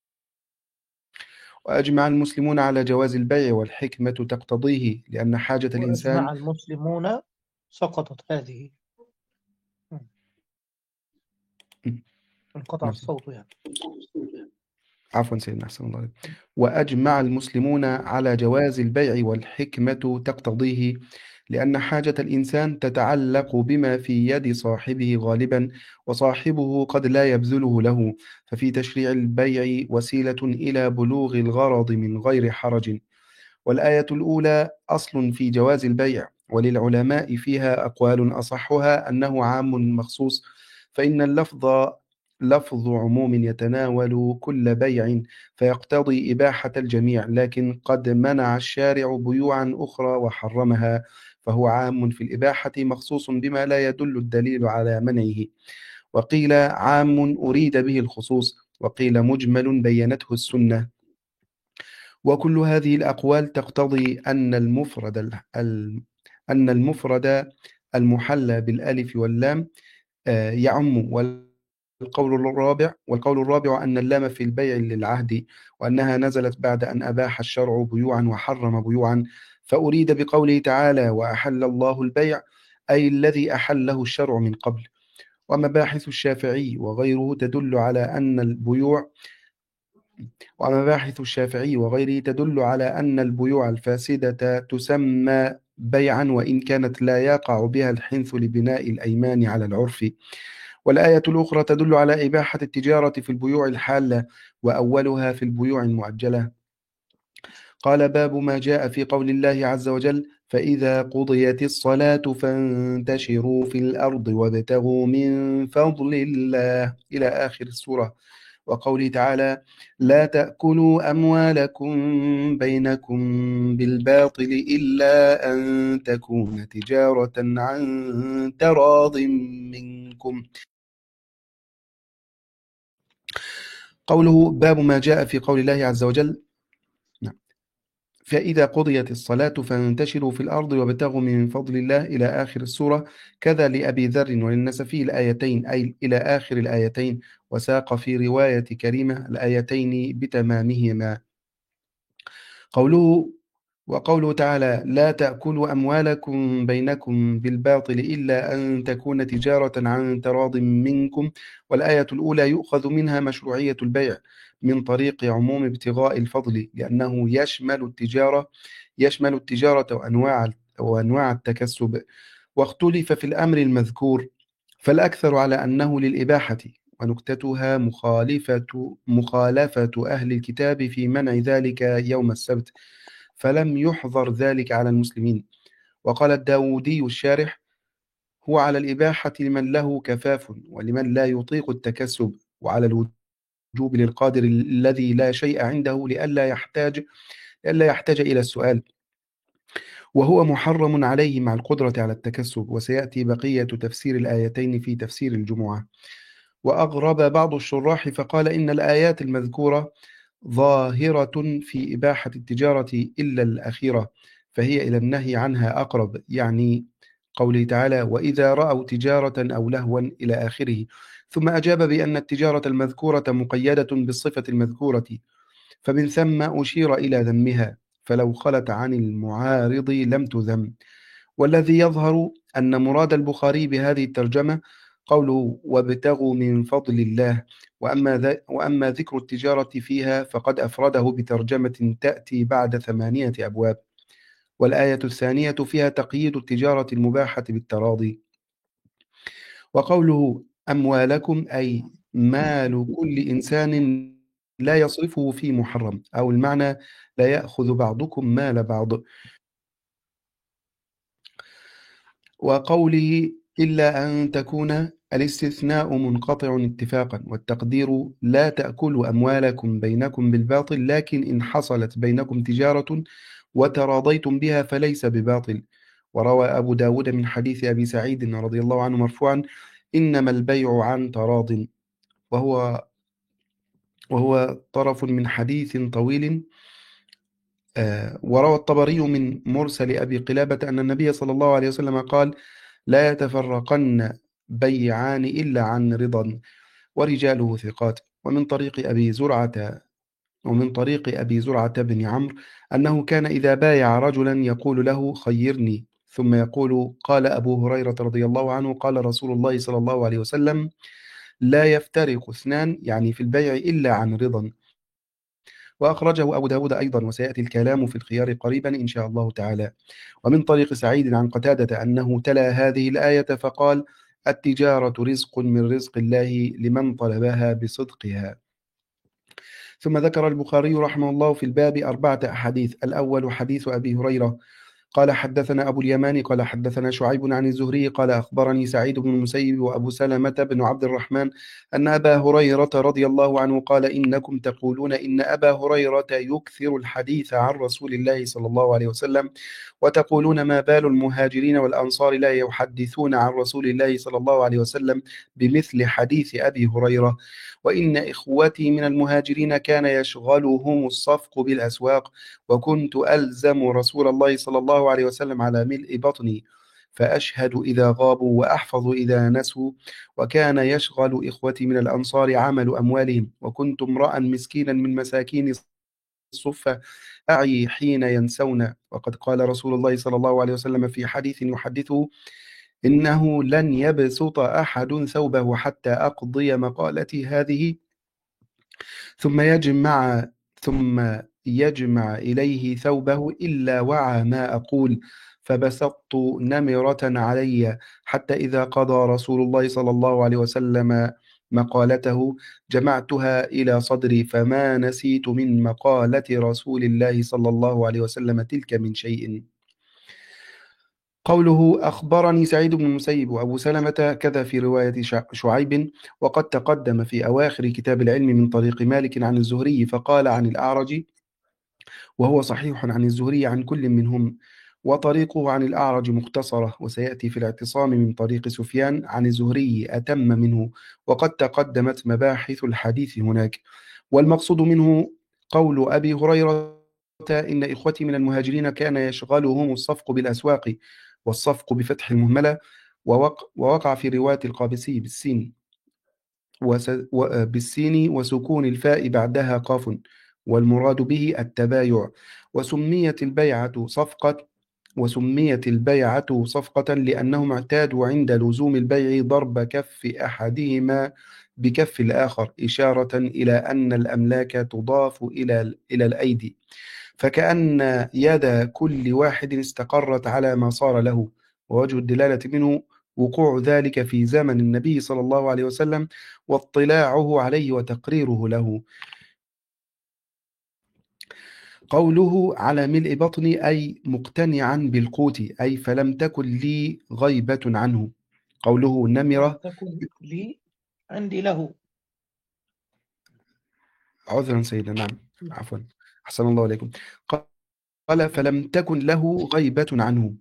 وأجمع المسلمون على جواز البيع، والحكمة تقتضيه، لأن حاجة الإنسان. وأجمع المسلمون سقطت هذه، انقطع الصوت يعني. عفوا سيدنا، أحسن الله عليك. وأجمع المسلمون على جواز البيع، والحكمة تقتضيه، لأن حاجة الإنسان تتعلق بما في يد صاحبه غالبا، وصاحبه قد لا يبذله له، ففي تشريع البيع وسيلة إلى بلوغ الغرض من غير حرج. والآية الأولى أصل في جواز البيع، وللعلماء فيها أقوال، أصحها أنه عام مخصوص، فإن اللفظ لفظ عموم يتناول كل بيع، فيقتضي إباحة الجميع، لكن قد منع الشارع بيوعا أخرى وحرمها، فهو عام في الإباحة مخصوص بما لا يدل الدليل على منعه. وقيل عام أريد به الخصوص، وقيل مجمل بينته السنة. وكل هذه الأقوال تقتضي أن المفرد أن المفرد المحلى بالألف واللام يعم. والقول الرابع والقول الرابع أن اللام في البيع للعهد، وأنها نزلت بعد أن أباح الشرع بيوعا وحرم بيوعا، فأريد بقوله تعالى: وأحل الله البيع، أي الذي أحله الشرع من قبل. ومباحث الشافعي وغيره تدل على أن البيوع ومباحث الشافعي وغيره تدل على أن البيوع الفاسدة تسمى بيعا وإن كانت لا يقع بها الحنث لبناء الأيمان على العرف. والآية الأخرى تدل على إباحة التجارة في البيوع الحالة وأولها في البيوع المؤجلة. قال باب ما جاء في قول الله عز وجل فإذا قضيت الصلاة فانتشروا في الأرض وابتغوا من فضل الله إلى آخر السورة. وقوله تعالى لا تأكلوا أموالكم بينكم بالباطل إلا أن تكون تجارة عن تراض منكم. قوله باب ما جاء في قول الله عز وجل فإذا قضيت الصلاة فانتشروا في الأرض وابتغوا من فضل الله إلى آخر السورة. كذا لأبي ذر وللنسفي الآيتين أي إلى آخر الآيتين، وساق في رواية كريمة الآيتين بتمامهما. قوله وقوله تعالى لا تأكلوا أموالكم بينكم بالباطل إلا أن تكون تجارة عن تراض منكم. والآية الأولى يؤخذ منها مشروعية البيع من طريق عموم ابتغاء الفضل، لأنه يشمل التجارة يشمل التجارة وأنواع وأنواع التكسب. واختلف في الأمر المذكور، فالأكثر على أنه للإباحة، ونكتتها مخالفة مخالفة أهل الكتاب في منع ذلك يوم السبت، فلم يحظر ذلك على المسلمين. وقال الداودي الشارح هو على الإباحة لمن له كفاف ولمن لا يطيق التكسب، وعلى الوجوب للقادر الذي لا شيء عنده لئلا يحتاج لئلا يحتاج إلى السؤال، وهو محرم عليه مع القدرة على التكسب. وسيأتي بقية تفسير الآيتين في تفسير الجمعة. وأغرب بعض الشراح فقال إن الآيات المذكورة ظاهرة في إباحة التجارة إلا الأخيرة، فهي إلى النهي عنها أقرب، يعني قوله تعالى وإذا رأوا تجارة أو لهوا إلى آخره. ثم أجاب بأن التجارة المذكورة مقيدة بالصفة المذكورة، فمن ثم أشير إلى ذمها، فلو خلت عن المعارض لم تذم. والذي يظهر أن مراد البخاري بهذه الترجمة قوله وابتغوا من فضل الله، وأما, وأما ذكر التجارة فيها فقد أفرده بترجمة تأتي بعد ثمانية أبواب. والآية الثانية فيها تقييد التجارة المباحة بالتراضي. وقوله أموالكم أي مال كل إنسان لا يصرفه في محرم، أو المعنى لا يأخذ بعضكم مال بعض. وقوله إلا أن تكون الاستثناء منقطع اتفاقا، والتقدير لا تأكلوا أموالكم بينكم بالباطل، لكن إن حصلت بينكم تجارة وتراضيتم بها فليس بباطل. وروى أبو داود من حديث أبي سعيد رضي الله عنه مرفوعا إنما البيع عن تراض، وهو وهو طرف من حديث طويل. آه وروى الطبري من مرسل أبي قلابة أن النبي صلى الله عليه وسلم قال لا يتفرقن بيعان إلا عن رضا، ورجاله ثقات. ومن طريق أبي زرعة ومن طريق أبي زرعة بن عمرو أنه كان إذا بايع رجلا يقول له خيرني، ثم يقول قال أبو هريرة رضي الله عنه قال رسول الله صلى الله عليه وسلم لا يفترق اثنان يعني في البيع إلا عن رضا. وأخرجه أبو داود أيضا، وسيأتي الكلام في الخيار قريبا إن شاء الله تعالى. ومن طريق سعيد عن قتادة أنه تلا هذه الآية فقال التجارة رزق من رزق الله لمن طلبها بصدقها. ثم ذكر البخاري رحمه الله في الباب أربعة أحاديث. الأول حديث أبي هريرة قال حدثنا أبو اليمان قال حدثنا شعيب عن الزهري قال أخبرني سعيد بن المسيب وأبو سلمة بن عبد الرحمن أن أبا هريرة رضي الله عنه قال إنكم تقولون إن أبا هريرة يكثر الحديث عن رسول الله صلى الله عليه وسلم، وتقولون ما بال المهاجرين والأنصار لا يحدثون عن رسول الله صلى الله عليه وسلم بمثل حديث أبي هريرة. وإن إخوتي من المهاجرين كان يشغلهم الصفق بالأسواق، وكنت ألزم رسول الله صلى الله عليه وسلم على ملء بطني، فأشهد إذا غابوا وأحفظ إذا نسوا. وكان يشغل إخوتي من الأنصار عمل أموالهم، وكنت امرأ مسكينا من مساكين الصفة أعي حين ينسون. وقد قال رسول الله صلى الله عليه وسلم في حديث يحدثه إنه لن يبسط أحد ثوبه حتى أقضي مقالتي هذه ثم يجمع ثم يجمع إليه ثوبه إلا وعى ما أقول، فبسطت نمرة علي حتى إذا قضى رسول الله صلى الله عليه وسلم مقالته جمعتها إلى صدري، فما نسيت من مقالة رسول الله صلى الله عليه وسلم تلك من شيء. قوله أخبرني سعيد بن المسيب وأبو سلمة كذا في رواية شعيب، وقد تقدم في أواخر كتاب العلم من طريق مالك عن الزهري فقال عن الأعرج، وهو صحيح عن الزهري عن كل منهم، وطريقه عن الأعرج مختصرة، وسيأتي في الاعتصام من طريق سفيان عن الزهري أتم منه، وقد تقدمت مباحث الحديث هناك. والمقصود منه قول أبي هريرة إن إخوتي من المهاجرين كان يشغلهم الصفق بالأسواق، والصفق بفتح المهملة، ووقع في رواية القابسي بالسين بالسين وسكون الفاء بعدها قاف، والمراد به التبايع. وسميت البيعة صفقة وسميت البيعة صفقة لأنهم اعتادوا عند لزوم البيع ضرب كف أحدهما بكف الآخر، إشارة إلى أن الأملاك تضاف إلى إلى الأيدي، فكأن يد كل واحد استقرت على ما صار له. ووجه الدلالة منه وقوع ذلك في زمن النبي صلى الله عليه وسلم، واطلاعه عليه وتقريره له. قوله على ملء بطني أي مقتنعا بالقوت، أي فلم تكن لي غيبة عنه. قوله لم نمرة تكن لي عندي له. عذرا سيدنا، نعم عفوا، أحسن الله عليكم. قال فلم تكن له غيبة عنه.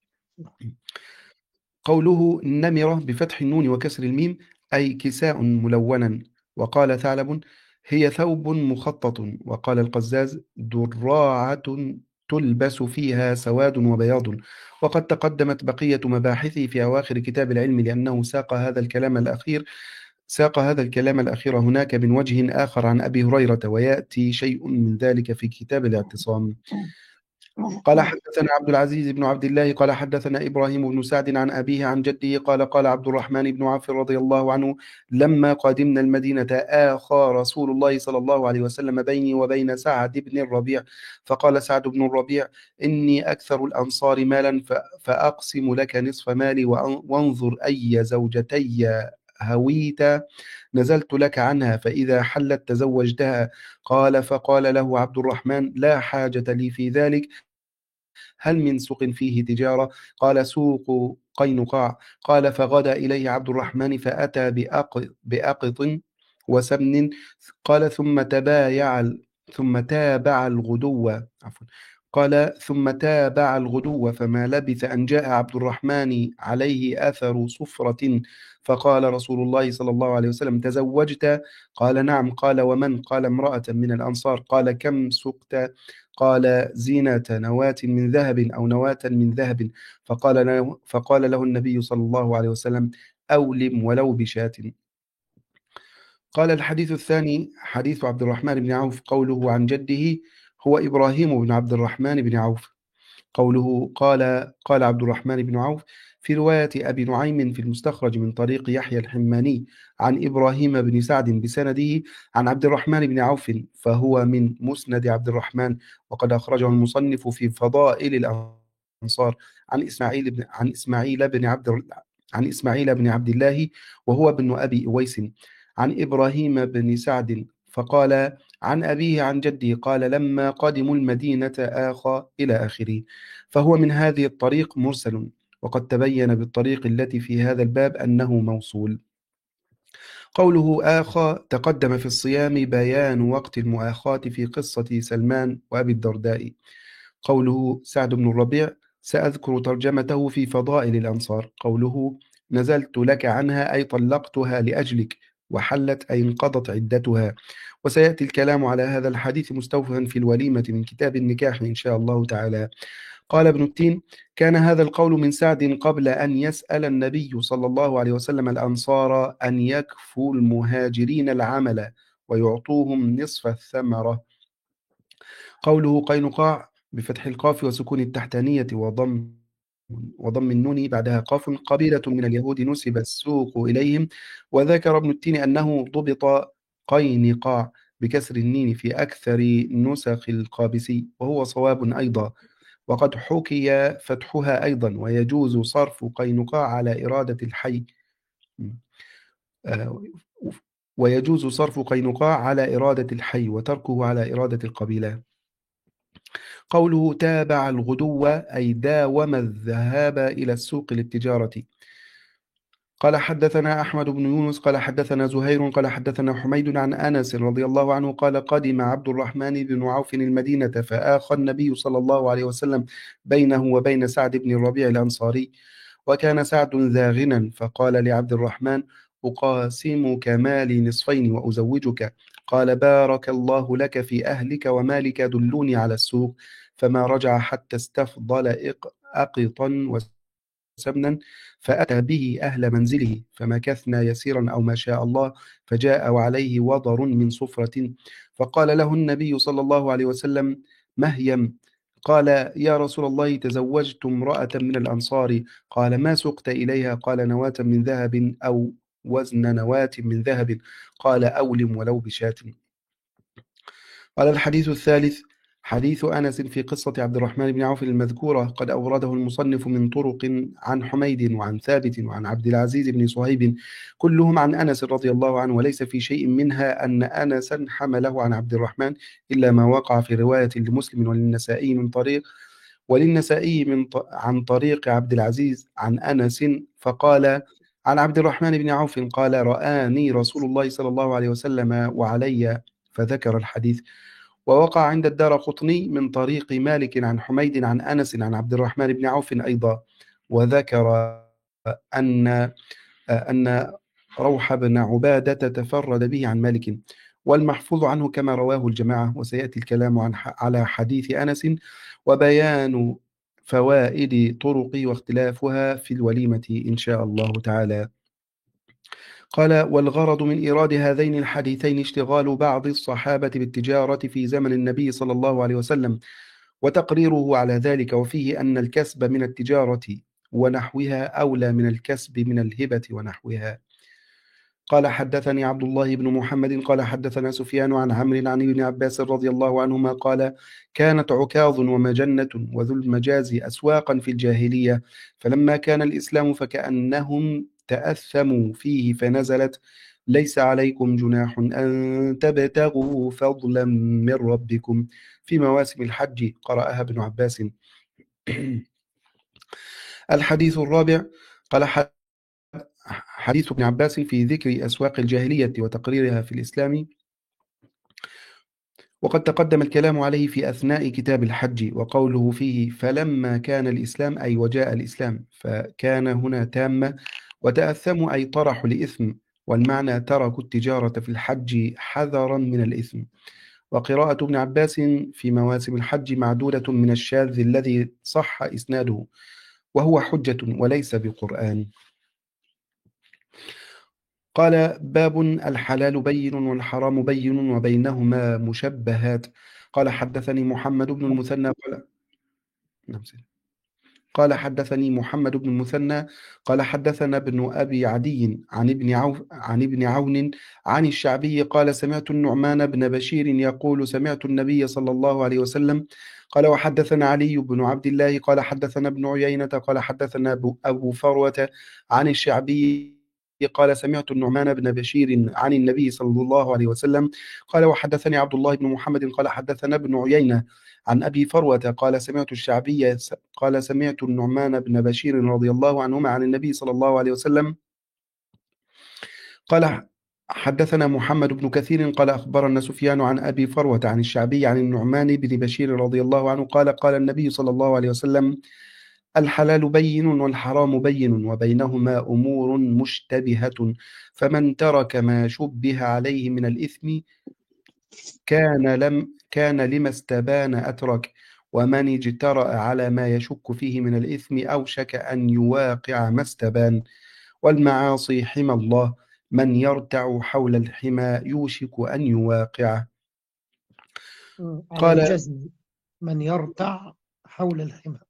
قوله نمرة بفتح النون وكسر الميم أي كساء ملونا. وقال ثعلب هي ثوب مخطط. وقال القزاز دراعة تلبس فيها سواد وبياض. وقد تقدمت بقية مباحثه في أواخر كتاب العلم، لأنه ساق هذا الكلام الأخير ساق هذا الكلام الأخير هناك من وجه آخر عن أبي هريرة، ويأتي شيء من ذلك في كتاب الاعتصام. قال حدثنا عبد العزيز بن عبد الله قال حدثنا إبراهيم بن سعد عن أبيه عن جده قال قال عبد الرحمن بن عوف رضي الله عنه لما قدمنا المدينة آخى رسول الله صلى الله عليه وسلم بيني وبين سعد بن الربيع، فقال سعد بن الربيع إني أكثر الأنصار مالا فأقسم لك نصف مالي، وانظر أي زوجتي هويت نزلت لك عنها، فإذا حلت تزوجتها. قال فقال له عبد الرحمن لا حاجة لي في ذلك، هل من سوق فيه تجارة؟ قال سوق قينقاع. قال فغدا إليه عبد الرحمن فأتى بأق- بأقط وسمن. قال ثم تبايع ثم تابع الغدو عفوا قال ثم تابع الغدو فما لبث أن جاء عبد الرحمن عليه أثر صفرة، فقال رسول الله صلى الله عليه وسلم تزوجت؟ قال نعم. قال ومن؟ قال امرأة من الأنصار. قال كم سقت؟ قال زينة نواة من ذهب أو نواة من ذهب. فقال له, فقال له النبي صلى الله عليه وسلم أولم ولو بشاة. قال الحديث الثاني حديث عبد الرحمن بن عوف. قوله عن جده هو إبراهيم بن عبد الرحمن بن عوف. قوله قال قال عبد الرحمن بن عوف في رواية أبي نعيم في المستخرج من طريق يحيى الحماني عن إبراهيم بن سعد بسنده عن عبد الرحمن بن عوف، فهو من مسند عبد الرحمن، وقد أخرجه المصنف في فضائل الأنصار عن إسماعيل بن عن إسماعيل بن عبد عن إسماعيل بن عبد الله وهو ابن أبي أويس عن إبراهيم بن سعد، فقال عن أبيه عن جده قال لما قدموا المدينة آخى إلى آخره، فهو من هذه الطريق مرسل، وقد تبين بالطريق التي في هذا الباب أنه موصول. قوله آخى تقدم في الصيام بيان وقت المؤاخاة في قصة سلمان وأبي الدرداء. قوله سعد بن الربيع سأذكر ترجمته في فضائل الأنصار. قوله نزلت لك عنها أي طلقتها لأجلك، وحلت أي انقضت عدتها. وسيأتي الكلام على هذا الحديث مستوفا في الوليمة من كتاب النكاح إن شاء الله تعالى. قال ابن التين كان هذا القول من سعد قبل أن يسأل النبي صلى الله عليه وسلم الأنصار أن يكفوا المهاجرين العمل ويعطوهم نصف الثمرة. قوله قينقاع بفتح القاف وسكون التحتانية وضم وضم النون بعدها قاف قبيلة من اليهود نسب السوق إليهم. وذكر ابن التين أنه ضبط قينقاع بكسر النين في أكثر نسخ القابسي، وهو صواب أيضا، وقد حكي فتحها أيضا، ويجوز صرف قينقاع على إرادة الحي آه، ويجوز صرف قينقاع على إرادة الحي وتركه على إرادة القبيلة. قوله تابع الغدو أي داوم الذهاب إلى السوق للتجارة. قال حدثنا أحمد بن يونس قال حدثنا زهير قال حدثنا حميد عن أنس رضي الله عنه قال قدم عبد الرحمن بن عوف المدينة فآخى النبي صلى الله عليه وسلم بينه وبين سعد بن الربيع الأنصاري، وكان سعد ذا غنى، فقال لعبد الرحمن أقاسمك مالي نصفين وأزوجك. قال بارك الله لك في أهلك ومالك، دلوني على السوق. فما رجع حتى استفضل أقطا سمنا، فأتى به أهل منزله، فمكثنا يسيرا أو ما شاء الله، فجاء وعليه وضر من صفرة، فقال له النبي صلى الله عليه وسلم مهيم. قال يا رسول الله تزوجت امرأة من الأنصار. قال ما سقت إليها؟ قال نواة من ذهب أو وزن نواة من ذهب. قال أولم ولو بشاة. قال الحديث الثالث حديث أنس في قصة عبد الرحمن بن عوف المذكورة، قد أورده المصنف من طرق عن حميد وعن ثابت وعن عبد العزيز بن صهيب كلهم عن أنس رضي الله عنه، وليس في شيء منها أن أنسا حمله عن عبد الرحمن إلا ما وقع في رواية لمسلم وللنسائي من طريق وللنسائي من ط... عن طريق عبد العزيز عن أنس، فقال عن عبد الرحمن بن عوف قال رآني رسول الله صلى الله عليه وسلم وعلي، فذكر الحديث. ووقع عند الدارقطني من طريق مالك عن حميد عن أنس عن عبد الرحمن بن عوف أيضا، وذكر أن أن روح بن عبادة تفرد به عن مالك، والمحفوظ عنه كما رواه الجماعة. وسيأتي الكلام عن على حديث أنس وبيان فوائد طرق واختلافها في الوليمة إن شاء الله تعالى. قال والغرض من إيراد هذين الحديثين اشتغال بعض الصحابة بالتجارة في زمن النبي صلى الله عليه وسلم وتقريره على ذلك، وفيه أن الكسب من التجارة ونحوها أولى من الكسب من الهبة ونحوها. قال حدثني عبد الله بن محمد قال حدثنا سفيان عن عمرو عن ابن عباس رضي الله عنهما قال كانت عكاظ ومجنة وذو المجاز أسواقا في الجاهلية، فلما كان الإسلام فكأنهم تأثموا فيه، فنزلت ليس عليكم جناح أن تبتغوا فضلا من ربكم في مواسم الحج، قرأها ابن عباس. الحديث الرابع قال حديث ابن عباس في ذكر أسواق الجاهلية وتقريرها في الإسلام، وقد تقدم الكلام عليه في أثناء كتاب الحج. وقوله فيه فلما كان الإسلام أي وجاء الإسلام، فكان هنا تامة، وتأثموا أي طرحوا لإثم، والمعنى تركوا التجارة في الحج حذرا من الإثم. وقراءة ابن عباس في مواسم الحج معدودة من الشاذ الذي صح إسناده، وهو حجة وليس بقرآن. قال باب الحلال بين والحرام بين وبينهما مشبهات. قال حدثني محمد بن المثنى قال قال حدثني محمد بن المثنى قال حدثنا ابن أبي عدي عن ابن عوف عن ابن عون عن الشعبي قال سمعت النعمان بن بشير يقول سمعت النبي صلى الله عليه وسلم قال. وحدثنا علي بن عبد الله قال حدثنا ابن عيينة قال حدثنا أبو فروة عن الشعبي قال سمعت النعمان بن بشير عن النبي صلى الله عليه وسلم قال. وحدثني عبد الله بن محمد قال حدثنا ابن عيينة عن أبي فروة قال سمعت الشعبي قال سمعت النعمان بن بشير رضي الله عنهما عن النبي صلى الله عليه وسلم قال. حدثنا محمد بن كثير قال أخبرنا سفيان عن أبي فروة عن الشعبي عن النعمان بن بشير رضي الله عنه قال قال النبي صلى الله عليه وسلم الحلال بين والحرام بين وبينهما أمور مشتبهة، فمن ترك ما شبه عليه من الإثم كان لم كان لما استبان أترك، ومن اجترأ على ما يشك فيه من الإثم أوشك أن يواقع ما استبان. والمعاصي حمى الله، من يرتع حول الحمى يوشك أن يواقعه. على قال الجزم من يرتع حول الحمى.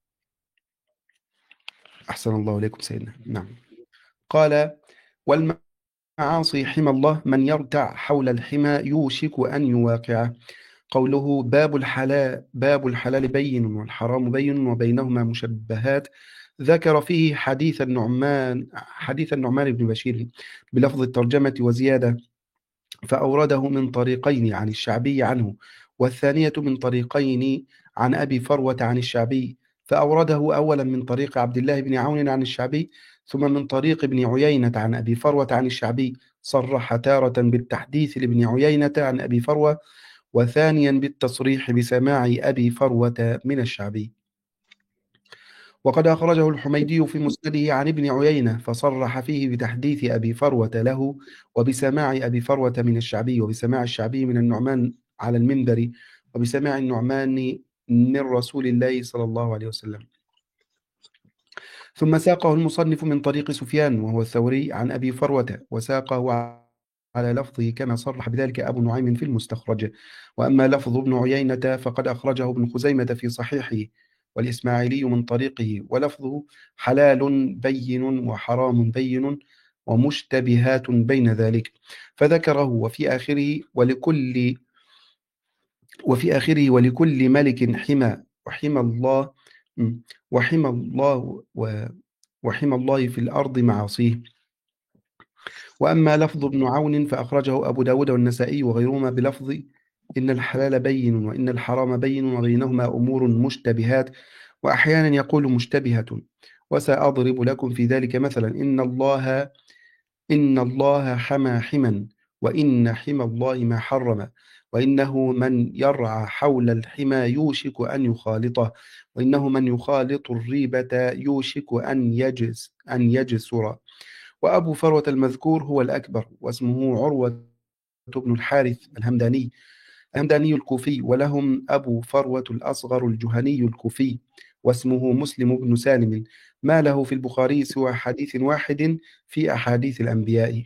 أحسن الله إليكم سيدنا. نعم. قال والمعاصي المعاصي حمى الله من يرتع حول الحمى يوشك أن يواقعه. قوله باب الحلال باب الحلال بين والحرام بين وبينهما مشبهات، ذكر فيه حديث النعمان حديث النعمان بن بشير بلفظ الترجمة وزيادة، فأورده من طريقين عن الشعبي عنه، والثانية من طريقين عن أبي فروة عن الشعبي، فأورده أولا من طريق عبد الله بن عون عن الشعبي، ثم من طريق ابن عيينة عن أبي فروة عن الشعبي. صرح تارة بالتحديث لابن عيينة عن أبي فروة، وثانيا بالتصريح بسماع أبي فروة من الشعبي. وقد أخرجه الحميدي في مسنده عن ابن عيينة فصرح فيه بتحديث أبي فروة له، وبسماع أبي فروة من الشعبي، وبسماع الشعبي من النعمان على المنبر، وبسماع النعمان من رسول الله صلى الله عليه وسلم. ثم ساقه المصنف من طريق سفيان وهو الثوري عن أبي فروة، وساقه على لفظه كما صرح بذلك أبو نعيم في المستخرج. وأما لفظ ابن عيينة فقد أخرجه ابن خزيمة في صحيحه والإسماعيلي من طريقه، ولفظه حلال بين وحرام بين ومشتبهات بين ذلك، فذكره وفي آخره ولكل وفي آخره ولكل ملك حمى وحمى الله وحمى الله وحمى الله في الأرض معاصيه. وأما لفظ ابن عون فأخرجه أبو داود والنسائي وغيرهما بلفظ إن الحلال بين وإن الحرام بين وبينهما أمور مشتبهات، وأحيانا يقول مشتبهة. وسأضرب لكم في ذلك مثلا إن الله إن الله حمى حما وإن حمى الله ما حرم، وإنه من يرعى حول الحمى يوشك أن يخالطه، وإنه من يخالط الريبة يوشك أن يجس أن يجسر. وأبو فروة المذكور هو الأكبر، واسمه عروة بن الحارث الهمداني الهمداني الكوفي، ولهم أبو فروة الأصغر الجهني الكوفي، واسمه مسلم بن سالم، ما له في البخاري سوى حديث واحد في أحاديث الأنبياء.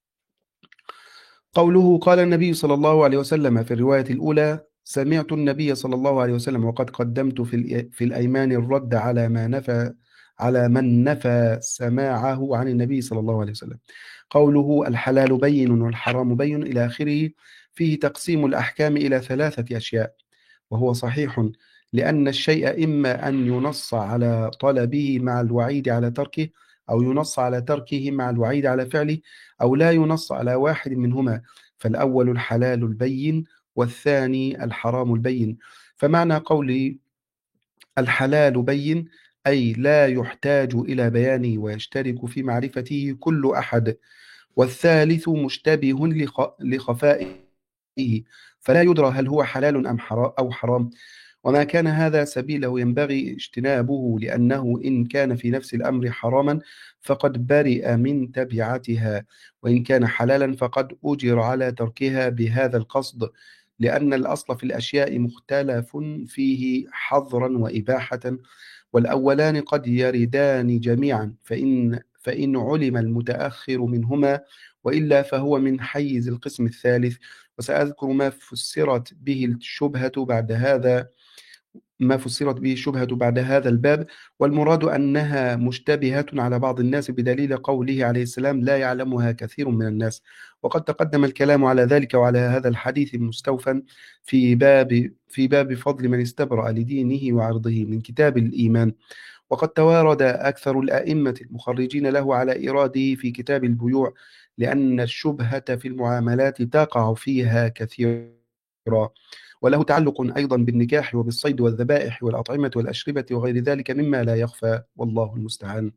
قوله قال النبي صلى الله عليه وسلم في الرواية الأولى سمعت النبي صلى الله عليه وسلم وقد قدمت في في الأيمان الرد على ما نفى على من نفى سماعه عن النبي صلى الله عليه وسلم. قوله الحلال بين والحرام بين إلى آخره فيه تقسيم الأحكام إلى ثلاثة أشياء، وهو صحيح، لأن الشيء إما أن ينص على طلبه مع الوعيد على تركه، أو ينص على تركه مع الوعيد على فعله، أو لا ينص على واحد منهما، فالأول الحلال البين والثاني الحرام البين. فمعنى قولي الحلال بين أي لا يحتاج إلى بيانه ويشترك في معرفته كل أحد، والثالث مشتبه لخفائه فلا يدرى هل هو حلال أم أو حرام، وما كان هذا سبيله ينبغي اجتنابه، لأنه إن كان في نفس الأمر حراما فقد برئ من تبعتها، وإن كان حلالا فقد أجر على تركها بهذا القصد، لأن الأصل في الأشياء مختلف فيه حظرا وإباحة، والأولان قد يردان جميعا، فإن فإن علم المتأخر منهما، وإلا فهو من حيز القسم الثالث. وسأذكر ما فسرت به الشبهة بعد هذا ما فسرت به الشبهة بعد هذا الباب، والمراد أنها مشتبهة على بعض الناس بدليل قوله عليه السلام لا يعلمها كثير من الناس، وقد تقدم الكلام على ذلك وعلى هذا الحديث المستوفى في باب في باب فضل من استبرأ لدينه وعرضه من كتاب الإيمان. وقد توارد أكثر الأئمة المخرجين له على إيراده في كتاب البيوع، لأن الشبهة في المعاملات تقع فيها كثيرا، وله تعلق أيضا بالنكاح وبالصيد والذبائح والأطعمة والأشربة وغير ذلك مما لا يخفى، والله المستعان.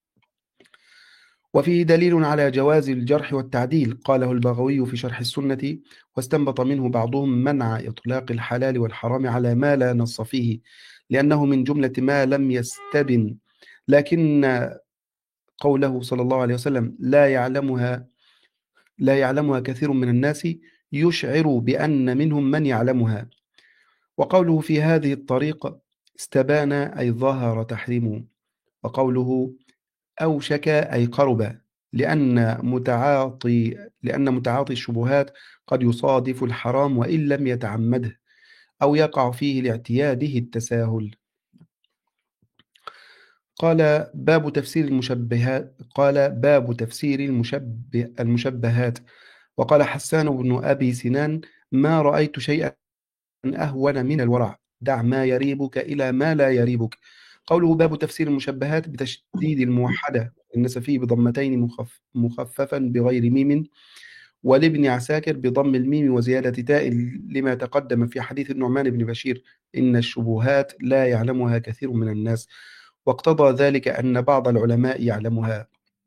وفيه دليل على جواز الجرح والتعديل، قاله البغوي في شرح السنة، واستنبط منه بعضهم منع إطلاق الحلال والحرام على ما لا نص فيه، لأنه من جملة ما لم يستبن، لكن قوله صلى الله عليه وسلم لا يعلمها لا يعلمها كثير من الناس يشعر بأن منهم من يعلمها. وقوله في هذه الطريقة استبان أي ظهر تحريمه، وقوله أوشك أي قرب، لأن متعاطي لأن متعاطي الشبهات قد يصادف الحرام وإن لم يتعمده، أو يقع فيه لاعتياده التساهل. قال باب تفسير المشبهات قال باب تفسير المشبه المشبهات. وقال حسان بن أبي سنان: ما رأيت شيئا أهون من الورع، دع ما يريبك إلى ما لا يريبك. قوله باب تفسير المشبهات بتشديد الموحدة النسفي بضمتين مخف مخففا بغير ميم، ولابن عساكر بضم الميم وزيادة تاء لما تقدم في حديث النعمان بن بشير: إن الشبهات لا يعلمها كثير من الناس، واقتضى ذلك أن بعض العلماء يعلمها.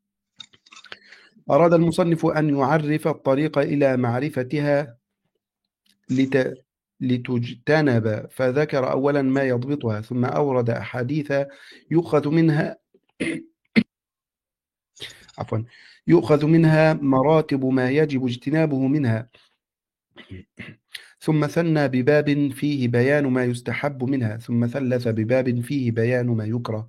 أراد المصنف أن يعرف الطريق إلى معرفتها لت... لتجتنب، فذكر أولا ما يضبطها، ثم أورد أحاديث يؤخذ منها عفوا يؤخذ منها مراتب ما يجب اجتنابه منها، ثم ثنى بباب فيه بيان ما يستحب منها، ثم ثلث بباب فيه بيان ما يكره.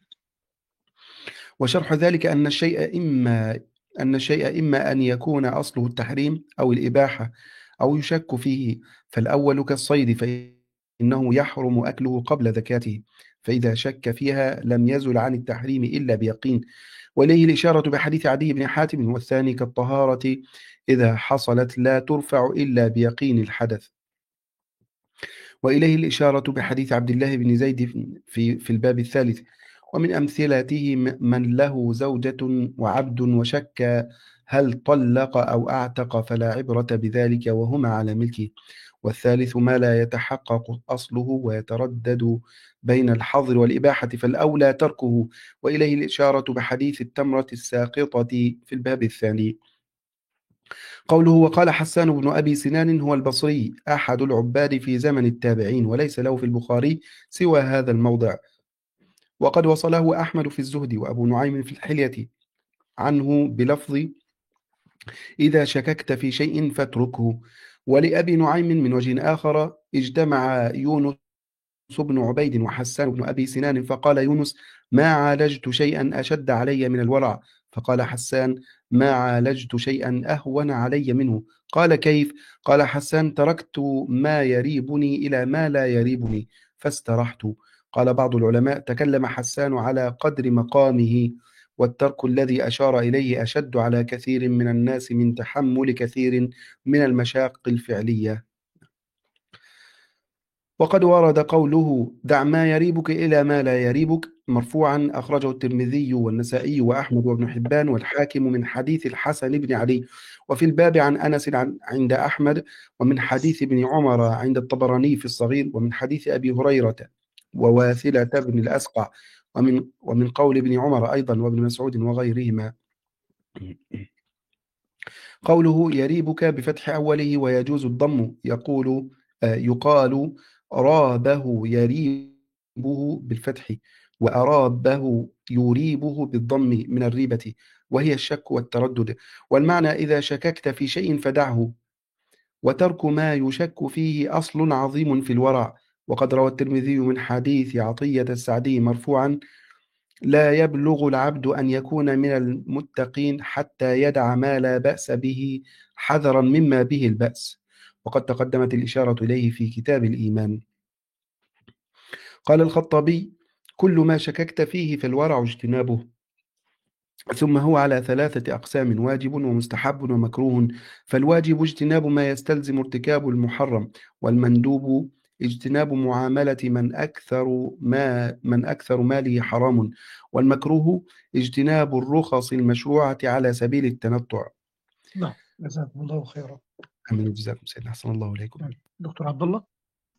وشرح ذلك أن الشيء إما أن الشيء إما أن يكون أصله التحريم أو الإباحة أو يشك فيه، فالأول كالصيد فإنه يحرم أكله قبل زكاته، فإذا شك فيها لم يزل عن التحريم إلا بيقين، وإليه الإشارة بحديث عدي بن حاتم. والثاني كالطهارة إذا حصلت لا ترفع إلا بيقين الحدث، وإليه الإشارة بحديث عبد الله بن زيد في في الباب الثالث. ومن أمثلته من له زوجة وعبد وشك هل طلق أو أعتق فلا عبرة بذلك وهما على ملكه. والثالث ما لا يتحقق أصله ويتردد بين الحظر والإباحة فالأولى تركه، وإليه الإشارة بحديث التمرة الساقطة في الباب الثاني. قوله وقال حسان بن أبي سنان هو البصري أحد العباد في زمن التابعين، وليس له في البخاري سوى هذا الموضع. وقد وصله أحمد في الزهد وأبو نعيم في الحلية عنه بلفظ إذا شككت في شيء فاتركه. ولأبي نعيم من وجه آخر اجتمع يونس بن عبيد وحسان بن أبي سنان، فقال يونس ما عالجت شيئا أشد علي من الورع، فقال حسان ما عالجت شيئا أهون علي منه. قال كيف؟ قال حسان تركت ما يريبني إلى ما لا يريبني فاسترحت. قال بعض العلماء تكلم حسان على قدر مقامه، والترك الذي أشار إليه أشد على كثير من الناس من تحمل كثير من المشاق الفعلية. وقد ورد قوله دع ما يريبك إلى ما لا يريبك مرفوعا، أخرجه الترمذي والنسائي وأحمد وابن حبان والحاكم من حديث الحسن بن علي، وفي الباب عن أنس عند أحمد، ومن حديث ابن عمر عند الطبراني في الصغير، ومن حديث أبي هريرة وواثلة بن الأسقع، ومن, ومن قول ابن عمر أيضا وابن مسعود وغيرهما. قوله يريبك بفتح أوله ويجوز الضم، يقول يقال رابه يريبه بالفتح، وأرابه يريبه بالضم من الريبة، وهي الشك والتردد. والمعنى إذا شككت في شيء فدعه، وترك ما يشك فيه أصل عظيم في الورع. وقد روى الترمذي من حديث عطية السعدي مرفوعا لا يبلغ العبد أن يكون من المتقين حتى يدع ما لا بأس به حذرا مما به البأس، وقد تقدمت الإشارة إليه في كتاب الإيمان. قال الخطابي كل ما شككت فيه فالورع اجتنابه، ثم هو على ثلاثة أقسام: واجب ومستحب ومكروه. فالواجب اجتناب ما يستلزم ارتكاب المحرم، والمندوب اجتناب معاملة من أكثر ما من أكثر ماله حرام، والمكروه اجتناب الرخص المشروعة على سبيل التنطع. نعم، جزاكم الله خيرا. أمين جزاكم سيدنا، أحسن الله إليكم. دكتور عبد الله.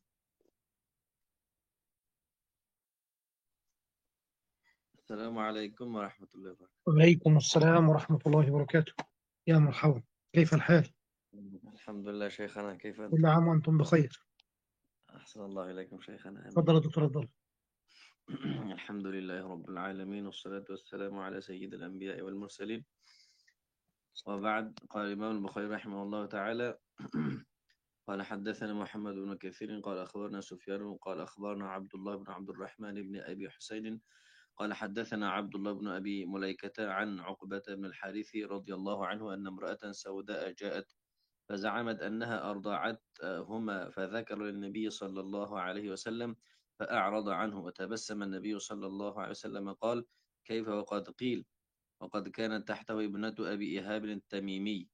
السلام عليكم ورحمة الله وبركاته. وعليكم السلام ورحمة الله وبركاته. يا مرحبا، كيف الحال؟ الحمد لله شيخنا، كيف أنت؟ كل عام وأنتم بخير. أحسن الله إليكم شيخنا. تفضل يا دكتور عبد الله. الحمد لله رب العالمين، والصلاة والسلام على سيد الأنبياء والمرسلين، وبعد. قال الإمام البخاري رحمه الله تعالى قال حدثنا محمد بن كثير قال أخبرنا سفيان قال أخبرنا عبد الله بن عبد الرحمن بن أبي حسين قال حدثنا عبد الله بن أبي مليكة عن عقبة بن الحارث رضي الله عنه أن امرأة سوداء جاءت فزعمت أنها أرضعتهما، فذكر للنبي صلى الله عليه وسلم فأعرض عنه وتبسم النبي صلى الله عليه وسلم قال: كيف وقد قيل؟ وقد كانت تحته ابنة أبي إيهاب التميمي.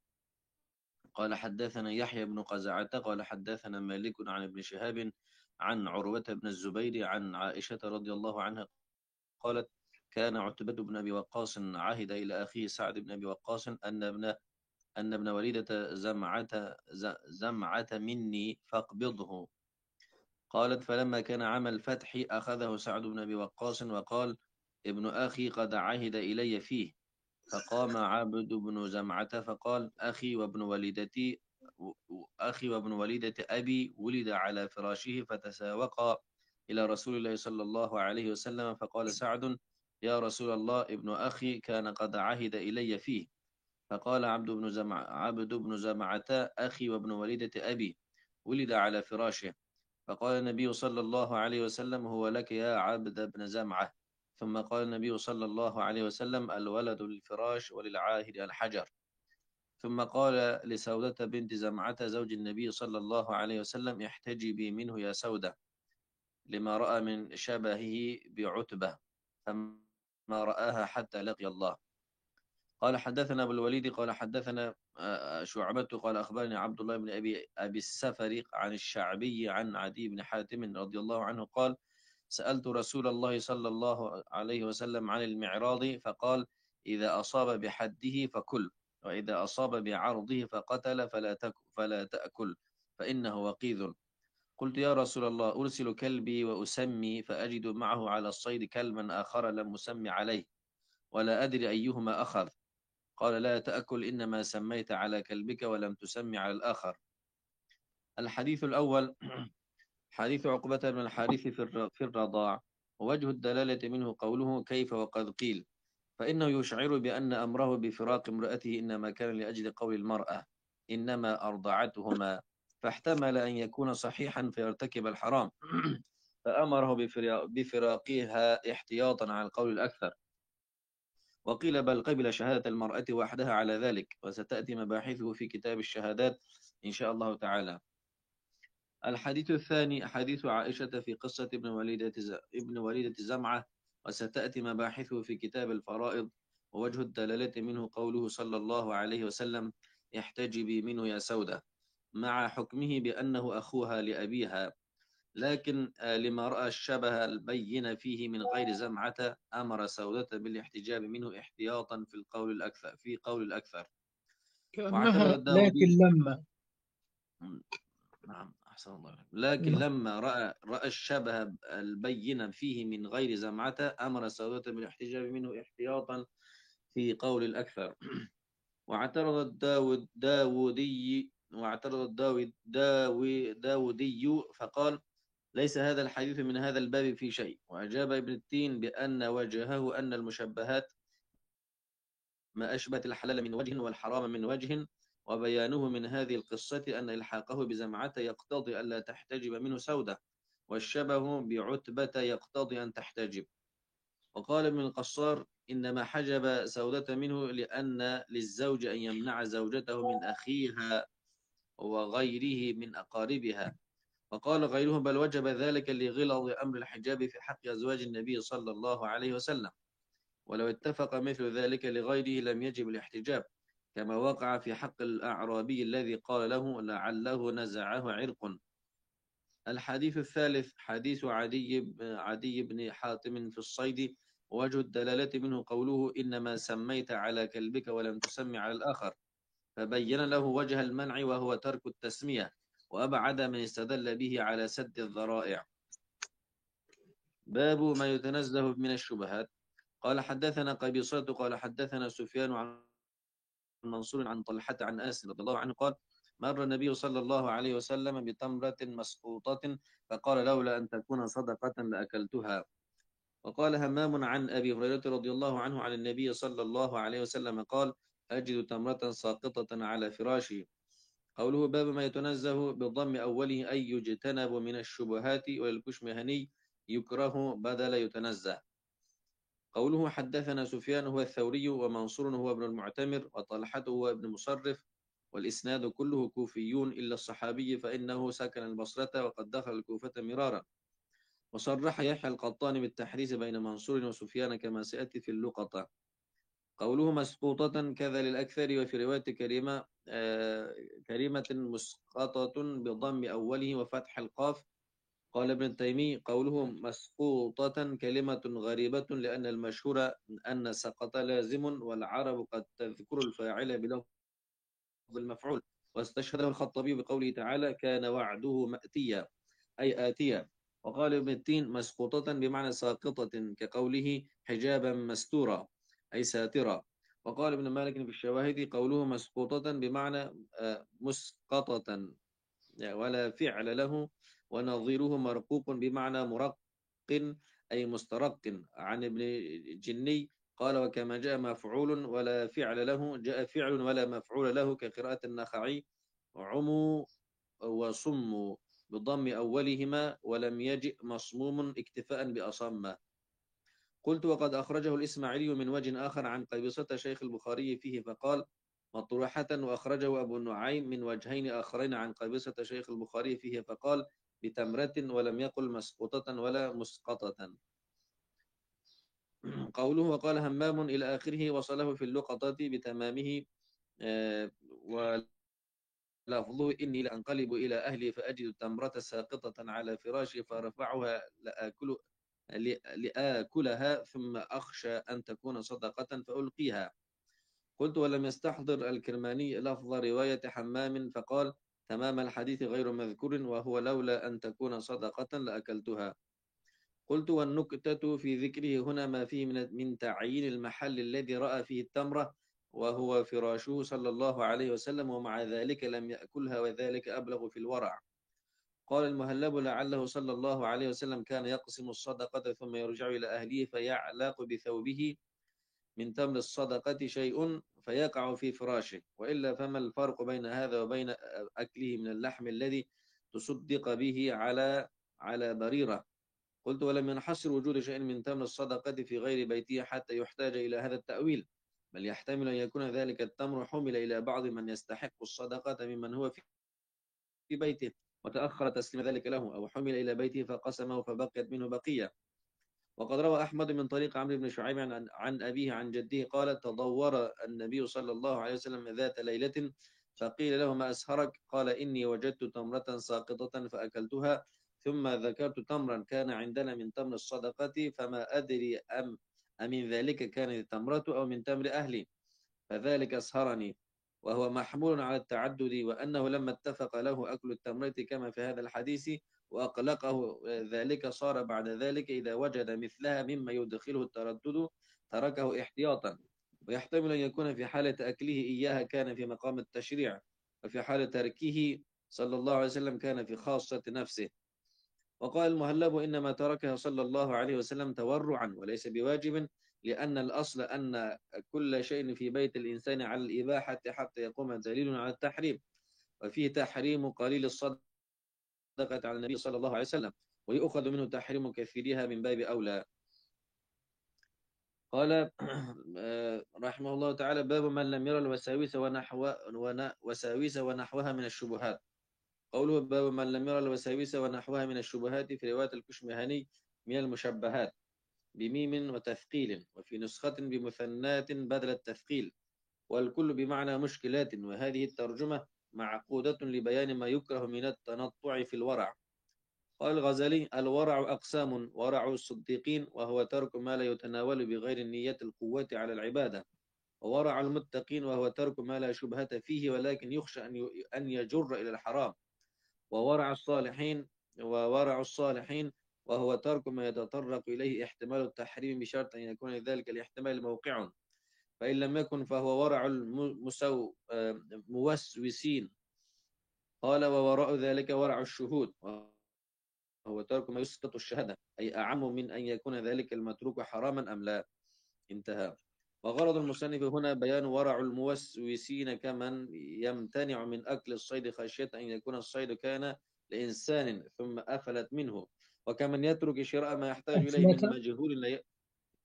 قال حدثنا يحيى بن قزعة قال حدثنا مالك عن ابن شهاب عن عروة بن الزبير عن عائشة رضي الله عنها قالت: كان عتبة بن أبي وقاص عهد إلى أخيه سعد بن أبي وقاص أن ابن أن ابن وليدة زمعة زمعة مني فاقبضه. قالت: فلما كان عام الفتح أخذه سعد بن أبي وقاص وقال: ابن أخي قد عهد إلي فيه. فقام عبد بن زمعة فقال: أخي وابن والدتي أخي وابن والدة أبي ولد على فراشه، فتساوقا إلى رسول الله صلى الله عليه وسلم. فقال سعد: يا رسول الله، ابن أخي كان قد عهد إلي فيه. فقال عبد بن زمعة عبد بن زمعة: أخي وابن والدة أبي ولد على فراشه. فقال النبي صلى الله عليه وسلم: هو لك يا عبد بن زمعة. ثم قال النبي صلى الله عليه وسلم: الولد للفراش وللعاهد الحجر. ثم قال لسودة بنت زمعة زوج النبي صلى الله عليه وسلم: احتجبي منه يا سودة، لما رأى من شبهه بعتبة، فما رآها حتى لقي الله. قال حدثنا أبو الوليد قال حدثنا شعبة قال أخبرني عبد الله بن أبي أبي السفر عن الشعبي عن عدي بن حاتم رضي الله عنه قال: سألت رسول الله صلى الله عليه وسلم عن المعراض فقال: إذا أصاب بحده فكل، وإذا أصاب بعرضه فقتل فلا فلا تأكل، فإنه وقيذ. قلت: يا رسول الله، أرسل كلبي وأسمي فأجد معه على الصيد كلبا آخر لم أسمي عليه ولا أدري أيهما أخذ. قال: لا تأكل، إنما سميت على كلبك ولم تسمي على الآخر. الحديث الأول حديث عقبة بن الحارث في الرضاع، ووجه الدلالة منه قوله: كيف وقد قيل، فإنه يشعر بأن أمره بفراق امرأته إنما كان لأجل قول المرأة إنما أرضعتهما، فاحتمل أن يكون صحيحا فيرتكب الحرام فأمره بفراقها احتياطا على القول الأكثر. وقيل بل قبل شهادة المرأة وحدها على ذلك، وستأتي مباحثه في كتاب الشهادات إن شاء الله تعالى. الحديث الثاني حديث عائشة في قصة ابن وليدة ابن وليدة زمعة، وستأتي مباحثه في كتاب الفرائض. ووجه الدلالة منه قوله صلى الله عليه وسلم: احتجبي منه يا سودة، مع حكمه بأنه أخوها لأبيها، لكن لما رأى الشبه البين فيه من غير زمعة أمر سودة بالاحتجاب منه احتياطا في القول الأكثر في قول الأكثر. كأنها لكن لما نعم أحسن الله. لكن لما رأى رأى الشبه البين فيه من غير زمعة أمر سودة بالاحتجاب منه احتياطا في قول الأكثر. واعترض الداود داودي واعترض الداود داوي داودي فقال: ليس هذا الحديث من هذا الباب في شيء. وأجاب ابن التين بأن وجهه أن المشبهات ما أشبت الحلال من وجه والحرام من وجه، وبيانه من هذه القصة أن إلحاقه بزمعة يقتضي ألا تحتجب منه سودة، والشبه بعتبة يقتضي أن تحتجب. وقال ابن القصار: إنما حجب سودة منه لأن للزوج أن يمنع زوجته من أخيها وغيره من أقاربها. وقال غيره: بل وجب ذلك لغلظ أمر الحجاب في حق أزواج النبي صلى الله عليه وسلم، ولو اتفق مثل ذلك لغيره لم يجب الاحتجاب، كما وقع في حق الأعرابي الذي قال له: لعله نزعه عرق. الحديث الثالث حديث عدي عدي بن حاتم في الصيد، ووجه الدلالة منه قوله: إنما سميت على كلبك ولم تسمي على الآخر، فبين له وجه المنع وهو ترك التسمية، وأبعد من استدل به على سد الذرائع. باب ما يتنزه من الشبهات. قال حدثنا قبيصة قال حدثنا سفيان عن منصور عن طلحة عن آسر رضي الله عنه قال: مر النبي صلى الله عليه وسلم بتمرة مسقوطة فقال: لولا أن تكون صدقة لأكلتها. وقال همام عن أبي هريرة رضي الله عنه عن النبي صلى الله عليه وسلم قال: أجد تمرة ساقطة على فراشي. قوله باب ما يتنزه بضم أوله أي يجتنب من الشبهات، وللكشمهني يكره بدل يتنزه. قوله حدثنا سفيان هو الثوري، ومنصور هو ابن المعتمر، وطلحة هو ابن مصرف، والإسناد كله كوفيون إلا الصحابي فإنه سكن البصرة وقد دخل الكوفة مرارا. وصرح يحيى القطان بالتحريز بين منصور وسفيان كما سيأتي في اللقطة. قوله مسقوطة كذا للأكثر، وفي رواية كريمة آه كريمة مسقطة بضم أوله وفتح القاف. قال ابن التيمي قوله مسقوطة كلمة غريبة لأن المشهور أن سقط لازم، والعرب قد تذكر الفاعل بلفظ المفعول. واستشهده الخطابي بقوله تعالى كان وعده مأتيا أي آتيا. وقال ابن التين مسقوطة بمعنى ساقطة كقوله حجابا مستورا أي ساترا. وقال ابن مالك في الشواهد قوله مسقوطة بمعنى مسقطة ولا فعل له، ونظيره مرقوق بمعنى مرق أي مسترق. عن ابن جني قال وكما جاء مفعول ولا فعل له جاء فعل ولا مفعول له كقراءة النخعي عموا وصموا بضم أولهما ولم يجئ مصموم اكتفاء بأصم. قلت وقد أخرجه الإسماعيلي من وجه آخر عن قبيصة شيخ البخاري فيه فقال مطروحة، وأخرجه أبو النعيم من وجهين آخرين عن قبيصة شيخ البخاري فيه فقال بتمرة ولم يقل مسقطة ولا مسقطة. قوله وقال همام إلى آخره وصله في اللقطات بتمامه آه ولفظه إني لأنقلب إلى أهلي فأجد التمرة ساقطة على فراشي فرفعها لآكل لآكلها ثم أخشى أن تكون صدقة فألقيها. قلت ولم يستحضر الكرماني لفظ رواية حمام فقال تمام الحديث غير مذكور وهو لولا أن تكون صدقة لأكلتها. قلت والنكتة في ذكره هنا ما فيه من من تعيين المحل الذي رأى فيه التمرة وهو فراشه صلى الله عليه وسلم، ومع ذلك لم يأكلها وذلك أبلغ في الورع. قال المهلب لعله صلى الله عليه وسلم كان يقسم الصدقة ثم يرجع إلى أهله فيعلق بثوبه من تمر الصدقة شيء فيقع في فراشه، وإلا فما الفرق بين هذا وبين أكله من اللحم الذي تصدق به على على بريرة. قلت ولم ينحصر وجود شيء من تمر الصدقة في غير بيته حتى يحتاج إلى هذا التأويل، بل يحتمل أن يكون ذلك التمر حمل إلى بعض من يستحق الصدقة ممن هو في بيته وتأخر تسليم ذلك له، أو حمل إلى بيته فقسمه فبقيت منه بقية. وقد روى أحمد من طريق عمرو بن شعيب عن, عن أبيه عن جده قال تضور النبي صلى الله عليه وسلم ذات ليلة فقيل له ما أسهرك؟ قال إني وجدت تمرة ساقطة فأكلتها، ثم ذكرت تمرا كان عندنا من تمر الصدقة فما أدري أم أمن ذلك كانت التمرة أو من تمر أهلي، فذلك أسهرني. وهو محمول على التعدد، وأنه لما اتفق له أكل التمرة كما في هذا الحديث وأقلقه ذلك صار بعد ذلك إذا وجد مثلها مما يدخله التردد تركه احتياطا. ويحتمل أن يكون في حالة أكله إياها كان في مقام التشريع، وفي حالة تركه صلى الله عليه وسلم كان في خاصة نفسه. وقال المهلب إنما تركها صلى الله عليه وسلم تورعا وليس بواجب، لأن الأصل أن كل شيء في بيت الإنسان على الإباحة حتى يقوم دليل على التحريم، وفيه تحريم قليل الصدقة على النبي صلى الله عليه وسلم، ويؤخذ منه تحريم كثيرها من باب أولى. قال رحمه الله تعالى باب من لم يرى الوساوس ونحو وساوس ونحوها من الشبهات. قوله باب من لم يرى الوساوس ونحوها من الشبهات في رواية الكشمهاني من المشبهات بميم وتثقيل، وفي نسخة بمثنات بدل التثقيل، والكل بمعنى مشكلات، وهذه الترجمة معقودة لبيان ما يكره من التنطع في الورع. قال الغزالي الورع أقسام: ورع الصديقين وهو ترك ما لا يتناول بغير النية القوة على العبادة، وورع المتقين وهو ترك ما لا شبهة فيه ولكن يخشى أن يجر إلى الحرام، وورع الصالحين وورع الصالحين وهو ترك ما يتطرق إليه احتمال التحريم بشرط أن يكون ذلك الاحتمال موقع، فإن لم يكن فهو ورع الموسوسين. قال ووراء ذلك ورع الشهود وهو ترك ما يسقط الشهادة، أي أعم من أن يكون ذلك المتروك حراما أم لا. انتهى. وغرض المصنف هنا بيان ورع الموسوسين كمن يمتنع من أكل الصيد خشية أن يكون الصيد كان لإنسان ثم أفلت منه، وكمن يترك شراء ما يحتاج إليه من مجهول لا ي...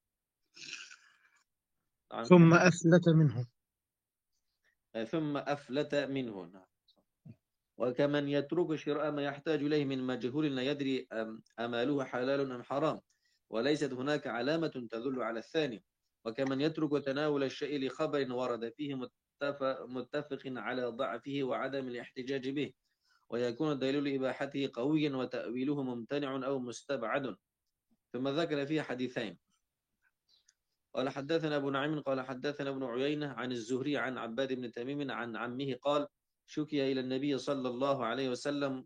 ثم أفلت منه ثم أفلت منه. وكمن يترك شراء ما يحتاج إليه من مجهول لا يدري أماله حلال أم حرام، وليست هناك علامة تدل على الثاني. وكمن يترك تناول الشيء لخبر ورد فيه متفق, متفق على ضعفه وعدم الاحتجاج به، ويكون دليل إباحته قويا وتأويله ممتنع أو مستبعد. ثم ذكر فيه حديثين. قال حدثنا أبو نعيم قال حدثنا ابن عيينة عن الزهري عن عباد بن تميم عن عمه قال شكي إلى النبي صلى الله عليه وسلم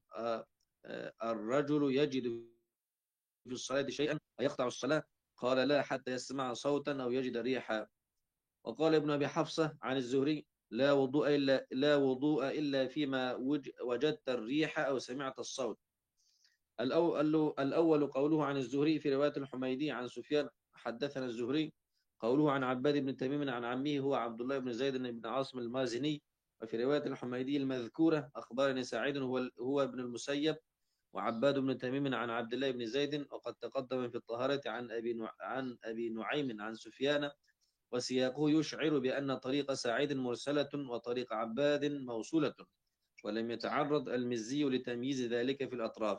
الرجل يجد في الصلاة شيئا فيقطع الصلاة، قال لا حتى يسمع صوتا أو يجد ريحا. وقال ابن أبي حفصة عن الزهري لا وضوء إلا, لا وضوء إلا فيما وجدت الريح أو سمعت الصوت. الأول, الأول قوله عن الزهري في رواية الحميدي عن سفيان حدثنا الزهري، قوله عن عباد بن تميم عن عمه هو عبد الله بن زيد بن عاصم المازني. وفي رواية الحميدي المذكورة أخبرني سعيد هو, هو ابن المسيب وعباد بن تميم عن عبد الله بن زيد. وقد تقدم في الطهارة عن أبي, عن أبي نعيم عن سفيان، وسياقه يشعر بأن طريق سعيد مرسلة وطريق عباد موصولة، ولم يتعرض المزي لتمييز ذلك في الأطراف.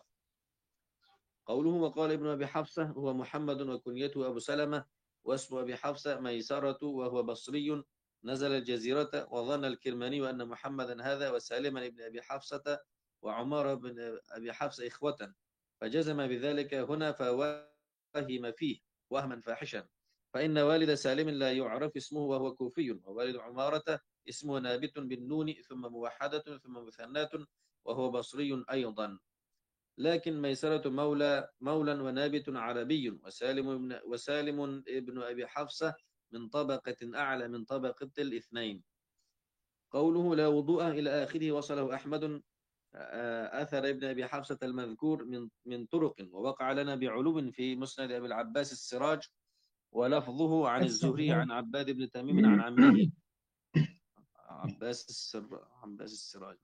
قوله وقال ابن أبي حفصة هو محمد وكنيته أبو سلمة، واسم أبي حفصة ميسرة وهو بصري نزل الجزيرة. وظن الكرماني أن محمدا هذا وسالما ابن أبي حفصة وعمار بن أبي حفصة إخوة، فجزم بذلك هنا فوهم فيه وهما فاحشا، فإن والد سالم لا يعرف اسمه وهو كوفي، ووالد عمارة اسمه نابت بالنون ثم موحدة ثم مثنات وهو بصري أيضا. لكن ميسرة مولى مولى ونابت عربي، وسالم ابن وسالم ابن أبي حفصة من طبقة أعلى من طبقة الاثنين. قوله لا وضوء إلى آخره وصله أحمد أثر ابن أبي حفصة المذكور من من طرق، ووقع لنا بعلو في مسند أبي العباس السراج، ولفظه عن الزهري عن عباد بن تميم عن عمه عباس السر عباس السراج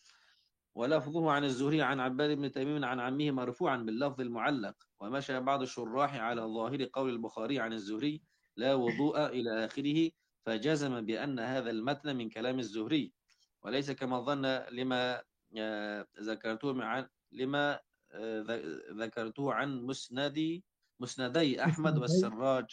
ولفظه عن الزهري عن عباد بن تميم عن عمه مرفوعا باللفظ المعلق. ومشى بعض الشراح على ظاهر قول البخاري عن الزهري لا وضوء إلى آخره، فجزم بأن هذا المتن من كلام الزهري، وليس كما ظن لما ذكرته عن لما ذكرته عن مسندي مسندي أحمد والسراج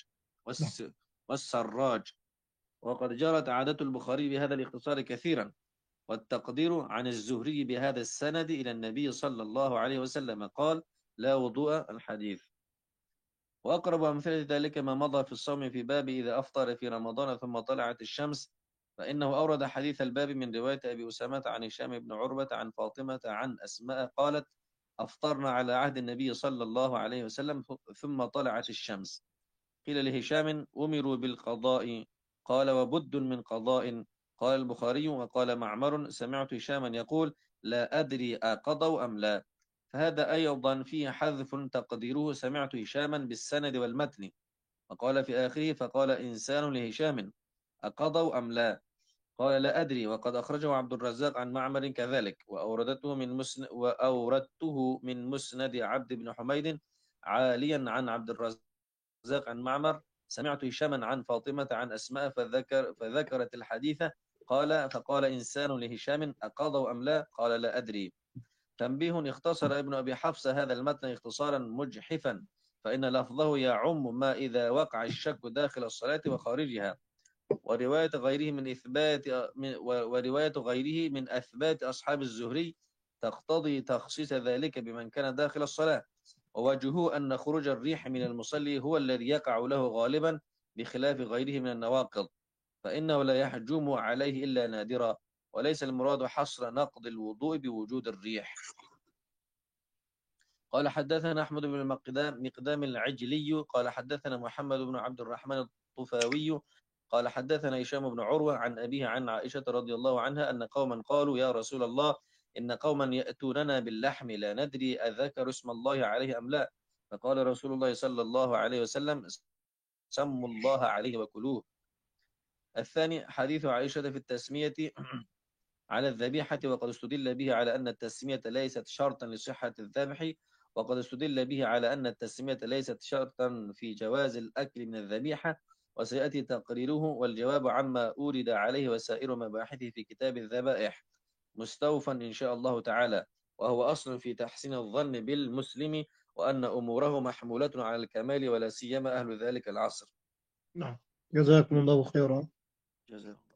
والسراج وقد جرت عادة البخاري بهذا الاختصار كثيرا، والتقدير عن الزهري بهذا السند إلى النبي صلى الله عليه وسلم قال لا وضوء الحديث. وأقرب أمثلة ذلك ما مضى في الصوم في باب إذا أفطر في رمضان ثم طلعت الشمس، فإنه أورد حديث الباب من رواية أبي أسامة عن هشام بن عروة عن فاطمة عن أسماء قالت أفطرنا على عهد النبي صلى الله عليه وسلم ثم طلعت الشمس. قيل لهشام أمروا بالقضاء، قال وبد من قضاء. قال البخاري وقال معمر سمعت هشاما يقول لا أدري أقضوا أم لا، فهذا أيضا فيه حذف تقديره سمعت هشاما بالسند والمتن. وقال في آخره فقال إنسان لهشام أقضوا أم لا، قال لا أدري. وقد أخرجه عبد الرزاق عن معمر كذلك، وأوردته من مسند وأوردته من مسند عبد بن حميد عاليا عن عبد الرزاق عن معمر سمعت هشاما عن فاطمة عن أسماء فذكر فذكرت الحديث قال فقال إنسان لهشام أقضوا أم لا، قال لا أدري. تنبيه اختصر ابن أبي حفصة هذا المتن اختصارا مجحفا، فإن لفظه يعم ما إذا وقع الشك داخل الصلاة وخارجها، ورواية غيره من إثبات ورواية غيره من أثبات أصحاب الزهري تقتضي تخصيص ذلك بمن كان داخل الصلاة، ووجهه أن خروج الريح من المصلي هو الذي يقع له غالبا بخلاف غيره من النواقض، فإنه لا يحجم عليه إلا نادرا، وليس المراد حصر نقض الوضوء بوجود الريح. قال حدثنا أحمد بن المقدام مقدام العجلي قال حدثنا محمد بن عبد الرحمن الطفاوي قال حدثنا هشام بن عروة عن أبيه عن عائشة رضي الله عنها أن قوما قالوا يا رسول الله إن قوما يأتوننا باللحم لا ندري أذكر اسم الله عليه أم لا، فقال رسول الله صلى الله عليه وسلم سموا الله عليه وكلوه. الثاني حديث عائشة في التسمية على الذبيحة، وقد استدل به على أن التسمية ليست شرطا لصحة الذبح، وقد استدل به على أن التسمية ليست شرطا في جواز الأكل من الذبيحة، وسيأتي تقريره والجواب عما أورد عليه وسائر مباحثه في كتاب الذبائح. مستوفا إن شاء الله تعالى، وهو أصل في تحسين الظن بالمسلم، وأن أموره محمولة على الكمال ولا سيما أهل ذلك العصر. نعم، جزاكم الله خيرا. جزاكم